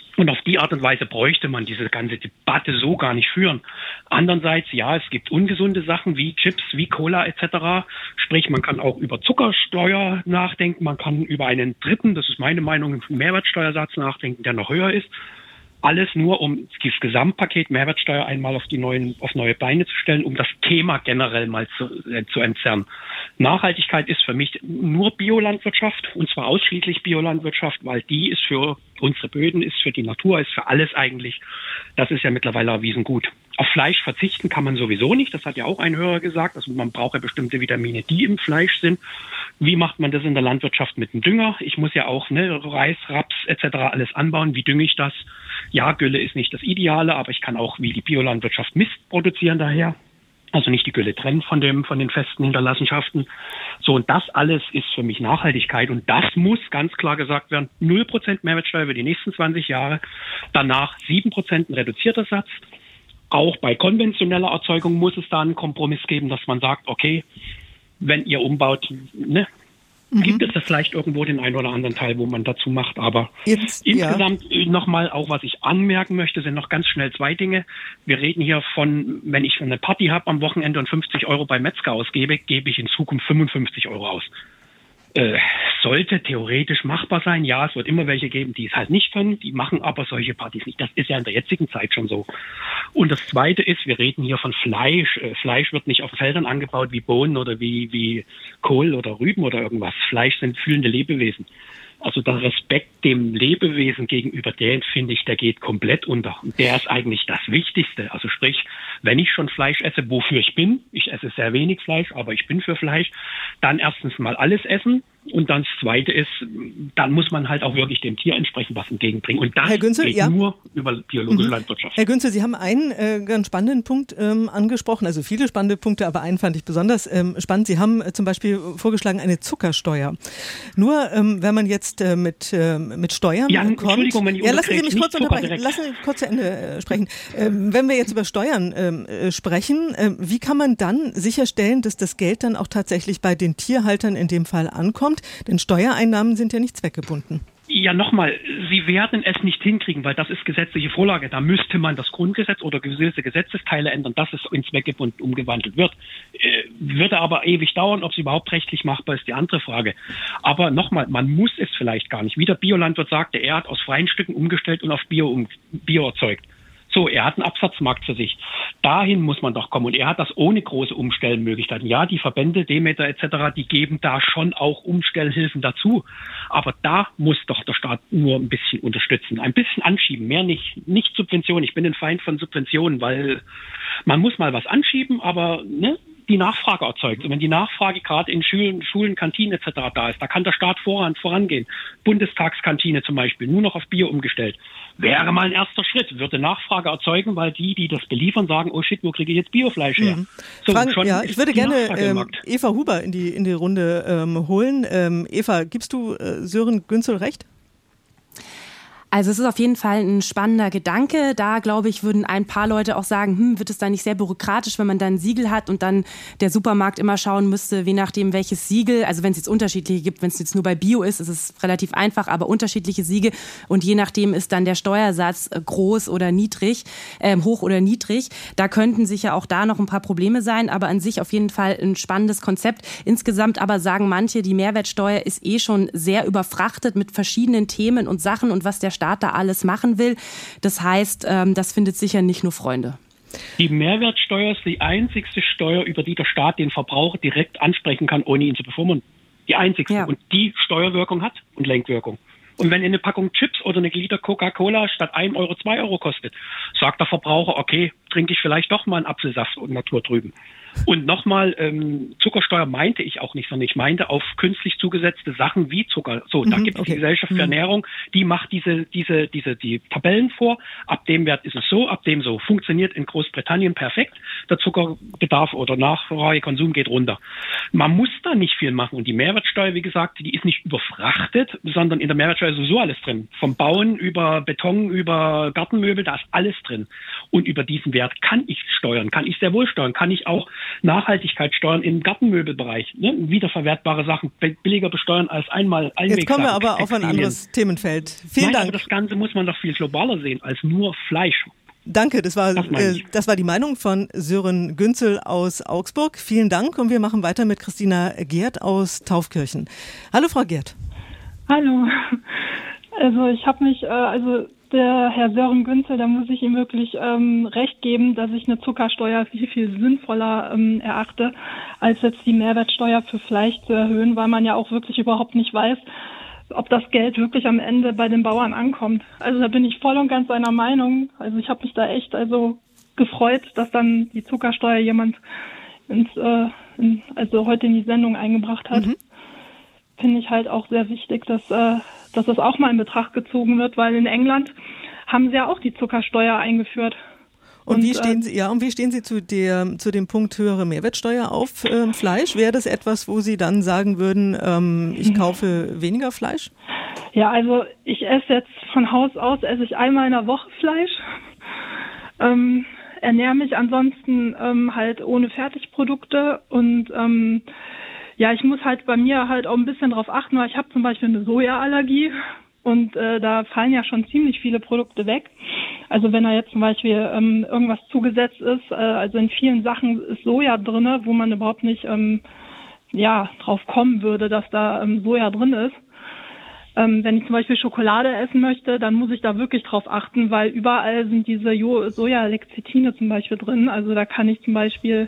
Und auf die Art und Weise bräuchte man diese ganze Debatte so gar nicht führen. Andererseits, ja, es gibt ungesunde Sachen wie Chips, wie Cola etc. Sprich, man kann auch über Zuckersteuer nachdenken, man kann über einen dritten, das ist meine Meinung, Mehrwertsteuersatz nachdenken, der noch höher ist. Alles nur, um das Gesamtpaket Mehrwertsteuer einmal auf neue Beine zu stellen, um das Thema generell mal zu entzerren. Nachhaltigkeit ist für mich nur Biolandwirtschaft, und zwar ausschließlich Biolandwirtschaft, weil die ist für unsere Böden, ist für die Natur, ist für alles eigentlich. Das ist ja mittlerweile erwiesen gut. Auf Fleisch verzichten kann man sowieso nicht, das hat ja auch ein Hörer gesagt. Also man braucht ja bestimmte Vitamine, die im Fleisch sind. Wie macht man das in der Landwirtschaft mit dem Dünger? Ich muss ja auch Reis, Raps etc. alles anbauen. Wie dünge ich das? Ja, Gülle ist nicht das Ideale, aber ich kann auch wie die Biolandwirtschaft Mist produzieren daher. Also nicht die Gülle trennen von den festen Hinterlassenschaften. So, und das alles ist für mich Nachhaltigkeit. Und das muss ganz klar gesagt werden, 0% Mehrwertsteuer für die nächsten 20 Jahre. Danach 7% ein reduzierter Satz. Auch bei konventioneller Erzeugung muss es da einen Kompromiss geben, dass man sagt, okay, wenn ihr umbaut, gibt es da vielleicht irgendwo den einen oder anderen Teil, wo man dazu macht. Aber insgesamt nochmal, auch was ich anmerken möchte, sind noch ganz schnell 2 Dinge. Wir reden hier von, wenn ich eine Party habe am Wochenende und 50 € beim Metzger ausgebe, gebe ich in Zukunft 55 € aus. Sollte theoretisch machbar sein. Ja, es wird immer welche geben, die es halt nicht können. Die machen aber solche Partys nicht. Das ist ja in der jetzigen Zeit schon so. Und das Zweite ist, wir reden hier von Fleisch. Fleisch wird nicht auf Feldern angebaut wie Bohnen oder wie Kohl oder Rüben oder irgendwas. Fleisch sind fühlende Lebewesen. Also der Respekt dem Lebewesen gegenüber, den finde ich, der geht komplett unter. Und der ist eigentlich das Wichtigste. Also sprich, wenn ich schon Fleisch esse, wofür ich bin, ich esse sehr wenig Fleisch, aber ich bin für Fleisch, dann erstens mal alles essen. Und dann das Zweite ist, dann muss man halt auch wirklich dem Tier entsprechend was entgegenbringen. Und das geht nur über biologische Landwirtschaft. Herr Günzel, Sie haben einen ganz spannenden Punkt angesprochen, also viele spannende Punkte, aber einen fand ich besonders spannend. Sie haben zum Beispiel vorgeschlagen eine Zuckersteuer. Nur wenn man jetzt mit Steuern kommt... Entschuldigung, wenn ich lassen Sie mich kurz unterbrechen. Lassen Sie mich kurz zu Ende sprechen. Wenn wir jetzt über Steuern sprechen, wie kann man dann sicherstellen, dass das Geld dann auch tatsächlich bei den Tierhaltern in dem Fall ankommt? Denn Steuereinnahmen sind ja nicht zweckgebunden. Ja, nochmal, Sie werden es nicht hinkriegen, weil das ist gesetzliche Vorlage. Da müsste man das Grundgesetz oder gewisse Gesetzesteile ändern, dass es in zweckgebunden umgewandelt wird. Würde aber ewig dauern. Ob es überhaupt rechtlich machbar ist, die andere Frage. Aber nochmal, man muss es vielleicht gar nicht. Wie der Biolandwirt sagte, er hat aus freien Stücken umgestellt und auf Bio erzeugt. So, er hat einen Absatzmarkt für sich. Dahin muss man doch kommen. Und er hat das ohne große Umstellmöglichkeiten. Ja, die Verbände, Demeter etc., die geben da schon auch Umstellhilfen dazu. Aber da muss doch der Staat nur ein bisschen unterstützen. Ein bisschen anschieben, mehr nicht. Nicht Subventionen. Ich bin ein Feind von Subventionen, weil man muss mal was anschieben, aber die Nachfrage erzeugt. Und wenn die Nachfrage gerade in Schulen, Kantinen etc. da ist, da kann der Staat vorangehen. Bundestagskantine zum Beispiel, nur noch auf Bio umgestellt. Wäre mal ein erster Schritt, würde Nachfrage erzeugen, weil die das beliefern, sagen, oh shit, wo kriege ich jetzt Biofleisch her? So, Frank, ich würde gerne Eva Huber in die Runde holen. Eva, gibst du Sören Günzel recht? Also es ist auf jeden Fall ein spannender Gedanke. Da, glaube ich, würden ein paar Leute auch sagen, wird es da nicht sehr bürokratisch, wenn man dann ein Siegel hat und dann der Supermarkt immer schauen müsste, je nachdem welches Siegel, also wenn es jetzt unterschiedliche gibt, wenn es jetzt nur bei Bio ist es relativ einfach, aber unterschiedliche Siegel und je nachdem ist dann der Steuersatz groß oder niedrig, hoch oder niedrig. Da könnten sicher auch da noch ein paar Probleme sein, aber an sich auf jeden Fall ein spannendes Konzept. Insgesamt aber sagen manche, die Mehrwertsteuer ist schon sehr überfrachtet mit verschiedenen Themen und Sachen und was der Staat da alles machen will. Das heißt, das findet sicher nicht nur Freunde. Die Mehrwertsteuer ist die einzigste Steuer, über die der Staat den Verbraucher direkt ansprechen kann, ohne ihn zu bevormunden. Die einzigste. Ja. Und die Steuerwirkung hat und Lenkwirkung. Und wenn eine Packung Chips oder eine Liter Coca-Cola statt 1 Euro 2 Euro kostet, sagt der Verbraucher, okay, trinke ich vielleicht doch mal einen Apfelsaft und Natur drüben. Und nochmal, Zuckersteuer meinte ich auch nicht, sondern ich meinte auf künstlich zugesetzte Sachen wie Zucker. So, da gibt es die Gesellschaft für Ernährung, die macht die Tabellen vor. Ab dem Wert ist es so, ab dem so. Funktioniert in Großbritannien perfekt. Der Zuckerbedarf oder Nachfragekonsum geht runter. Man muss da nicht viel machen. Und die Mehrwertsteuer, wie gesagt, die ist nicht überfrachtet, sondern in der Mehrwertsteuer ist sowieso alles drin. Vom Bauen über Beton, über Gartenmöbel, da ist alles drin. Und über diesen Wert kann ich steuern, kann ich sehr wohl steuern, kann ich auch Nachhaltigkeitssteuern im Gartenmöbelbereich, ne? Wiederverwertbare Sachen billiger besteuern als einmal Einwegsachen. Jetzt kommen wir aber auf ein anderes Themenfeld. Vielen Dank. Aber das Ganze muss man doch viel globaler sehen als nur Fleisch. Danke, das war die Meinung von Sören Günzel aus Augsburg. Vielen Dank und wir machen weiter mit Christina Gerd aus Taufkirchen. Hallo Frau Gerd. Hallo. Also ich habe mich, der Herr Sören Günzel, da muss ich ihm wirklich recht geben, dass ich eine Zuckersteuer viel sinnvoller erachte, als jetzt die Mehrwertsteuer für Fleisch zu erhöhen, weil man ja auch wirklich überhaupt nicht weiß, ob das Geld wirklich am Ende bei den Bauern ankommt. Also da bin ich voll und ganz seiner Meinung. Also ich habe mich da echt gefreut, dass dann die Zuckersteuer jemand heute in die Sendung eingebracht hat. Finde ich halt auch sehr wichtig, dass das auch mal in Betracht gezogen wird, weil in England haben sie ja auch die Zuckersteuer eingeführt. Und wie stehen Sie zu dem Punkt höhere Mehrwertsteuer auf Fleisch? Wäre das etwas, wo Sie dann sagen würden, ich kaufe weniger Fleisch? Ja, also ich esse jetzt von Haus aus, einmal in der Woche Fleisch. Ernähre mich ansonsten halt ohne Fertigprodukte und ich muss halt bei mir halt auch ein bisschen drauf achten, weil ich habe zum Beispiel eine Sojaallergie. Und da fallen ja schon ziemlich viele Produkte weg. Also wenn da jetzt zum Beispiel irgendwas zugesetzt ist, also in vielen Sachen ist Soja drin, wo man überhaupt nicht drauf kommen würde, dass da Soja drin ist. Wenn ich zum Beispiel Schokolade essen möchte, dann muss ich da wirklich drauf achten, weil überall sind diese Soja-Lecithine zum Beispiel drin. Also da kann ich zum Beispiel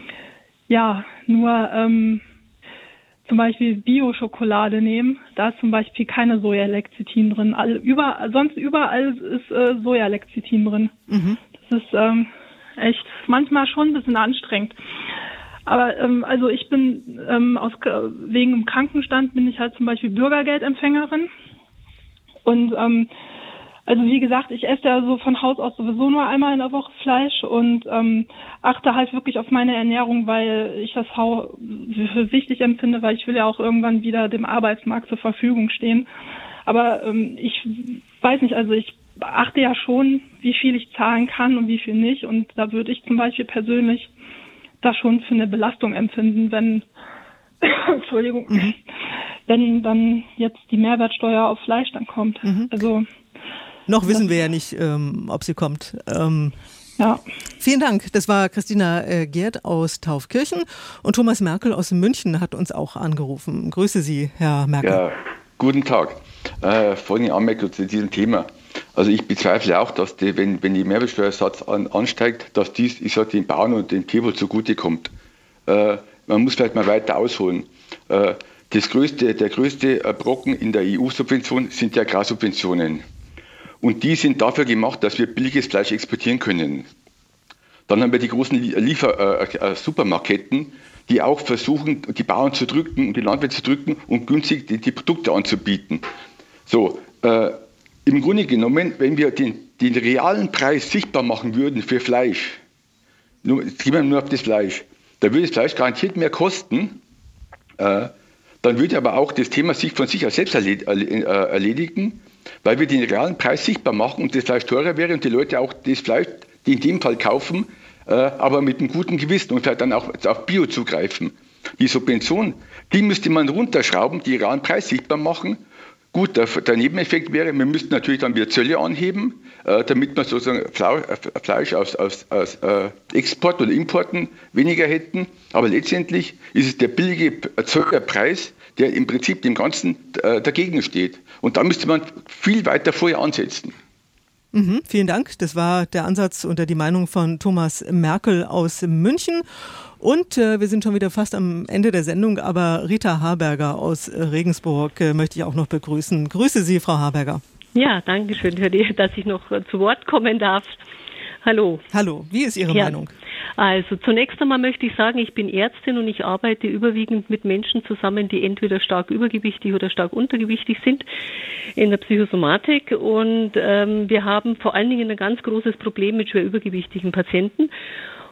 nur zum Beispiel Bio-Schokolade nehmen, da ist zum Beispiel keine Soja-Lecithin drin. Sonst überall ist Soja-Lecithin drin. Das ist echt manchmal schon ein bisschen anstrengend. Aber also ich bin wegen dem Krankenstand bin ich halt zum Beispiel Bürgergeldempfängerin. Und also wie gesagt, ich esse ja so von Haus aus sowieso nur einmal in der Woche Fleisch und achte halt wirklich auf meine Ernährung, weil ich das für wichtig empfinde, weil ich will ja auch irgendwann wieder dem Arbeitsmarkt zur Verfügung stehen. Aber ich weiß nicht, also ich achte ja schon, wie viel ich zahlen kann und wie viel nicht. Und da würde ich zum Beispiel persönlich das schon für eine Belastung empfinden, wenn wenn dann jetzt die Mehrwertsteuer auf Fleisch dann kommt. Also noch wissen wir ja nicht, ob sie kommt. Vielen Dank. Das war Christina Gerd aus Taufkirchen und Thomas Merkel aus München hat uns auch angerufen. Grüße Sie, Herr Merkel. Ja, guten Tag. Folgende Anmerkung zu diesem Thema. Also ich bezweifle auch, dass wenn die Mehrwertsteuersatz ansteigt, dass dies, den Bauern und den Tierwohl zugutekommt. Man muss vielleicht mal weiter ausholen. Der größte Brocken in der EU-Subvention sind die Agrarsubventionen. Und die sind dafür gemacht, dass wir billiges Fleisch exportieren können. Dann haben wir die großen Supermarketten, die auch versuchen, die Bauern zu drücken und die Landwirte zu drücken und günstig die Produkte anzubieten. So, im Grunde genommen, wenn wir den realen Preis sichtbar machen würden für Fleisch, gehen wir nur auf das Fleisch, da würde das Fleisch garantiert mehr kosten, dann würde aber auch das Thema sich von sich aus selbst erledigen, weil wir den realen Preis sichtbar machen und das Fleisch teurer wäre und die Leute auch das Fleisch, die in dem Fall kaufen, aber mit einem guten Gewissen und vielleicht dann auch auf Bio zugreifen. Die Subvention, die müsste man runterschrauben, die realen Preis sichtbar machen. Gut, der Nebeneffekt wäre, wir müssten natürlich dann wieder Zölle anheben, damit wir sozusagen Fleisch aus Export oder Importen weniger hätten. Aber letztendlich ist es der billige Erzeugerpreis, der im Prinzip dem Ganzen dagegen steht. Und da müsste man viel weiter vorher ansetzen. Vielen Dank. Das war der Ansatz unter die Meinung von Thomas Merkel aus München. Und wir sind schon wieder fast am Ende der Sendung, aber Rita Harberger aus Regensburg möchte ich auch noch begrüßen. Grüße Sie, Frau Harberger. Ja, danke schön, dass ich noch zu Wort kommen darf. Hallo. Hallo, wie ist Ihre Meinung? Also zunächst einmal möchte ich sagen, ich bin Ärztin und ich arbeite überwiegend mit Menschen zusammen, die entweder stark übergewichtig oder stark untergewichtig sind in der Psychosomatik. Und wir haben vor allen Dingen ein ganz großes Problem mit schwer übergewichtigen Patienten.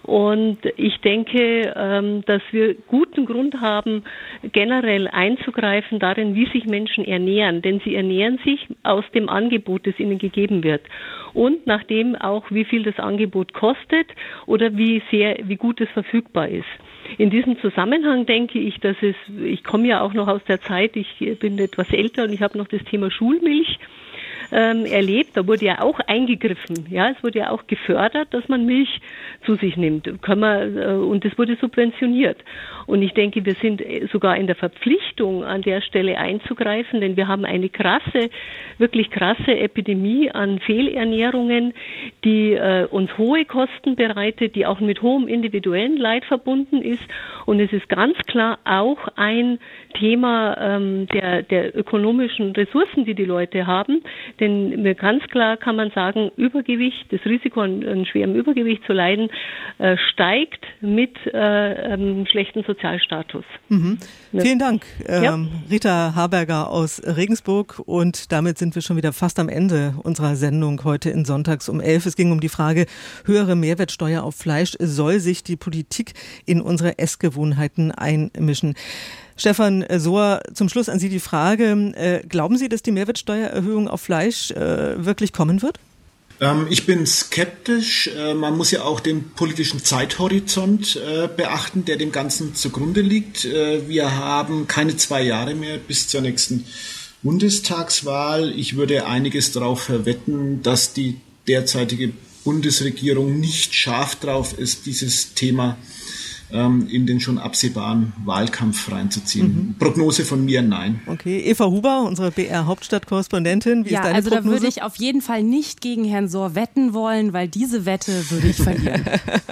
Und ich denke, dass wir guten Grund haben, generell einzugreifen darin, wie sich Menschen ernähren. Denn sie ernähren sich aus dem Angebot, das ihnen gegeben wird. Und nachdem auch, wie viel das Angebot kostet oder wie gut es verfügbar ist. In diesem Zusammenhang denke ich, ich komme ja auch noch aus der Zeit, ich bin etwas älter und ich habe noch das Thema Schulmilch erlebt. Da wurde ja auch eingegriffen. Ja, es wurde ja auch gefördert, dass man Milch zu sich nimmt. Und das wurde subventioniert. Und ich denke, wir sind sogar in der Verpflichtung, an der Stelle einzugreifen, denn wir haben eine wirklich krasse Epidemie an Fehlernährungen, die uns hohe Kosten bereitet, die auch mit hohem individuellen Leid verbunden ist. Und es ist ganz klar auch ein Thema der ökonomischen Ressourcen, die Leute haben. Denn ganz klar kann man sagen, Übergewicht, das Risiko an schwerem Übergewicht zu leiden, steigt mit schlechtem Sozialstatus. Mhm. Vielen Dank, Rita Harberger aus Regensburg. Und damit sind wir schon wieder fast am Ende unserer Sendung heute in Sonntags um 11. Es ging um die Frage, höhere Mehrwertsteuer auf Fleisch, soll sich die Politik in unsere Essgewohnheiten einmischen? Stefan Sohr, zum Schluss an Sie die Frage, glauben Sie, dass die Mehrwertsteuererhöhung auf Fleisch wirklich kommen wird? Ich bin skeptisch. Man muss ja auch den politischen Zeithorizont beachten, der dem Ganzen zugrunde liegt. Wir haben keine 2 Jahre mehr bis zur nächsten Bundestagswahl. Ich würde einiges darauf verwetten, dass die derzeitige Bundesregierung nicht scharf drauf ist, dieses Thema in den schon absehbaren Wahlkampf reinzuziehen. Prognose von mir, nein. Okay, Eva Huber, unsere BR-Hauptstadtkorrespondentin, wie ist deine Prognose? Da würde ich auf jeden Fall nicht gegen Herrn Sohr wetten wollen, weil diese Wette würde ich verlieren.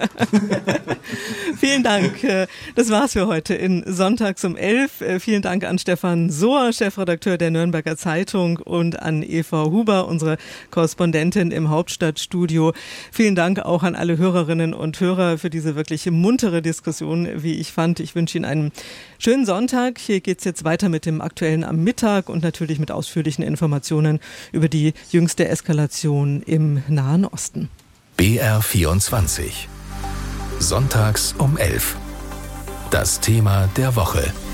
Vielen Dank. Das war's für heute in Sonntags um 11. Vielen Dank an Stefan Sohr, Chefredakteur der Nürnberger Zeitung, und an Eva Huber, unsere Korrespondentin im Hauptstadtstudio. Vielen Dank auch an alle Hörerinnen und Hörer für diese wirklich muntere Diskussion, wie ich fand. Ich wünsche Ihnen einen schönen Sonntag. Hier geht's jetzt weiter mit dem Aktuellen am Mittag und natürlich mit ausführlichen Informationen über die jüngste Eskalation im Nahen Osten. BR24. Sonntags um 11. Das Thema der Woche.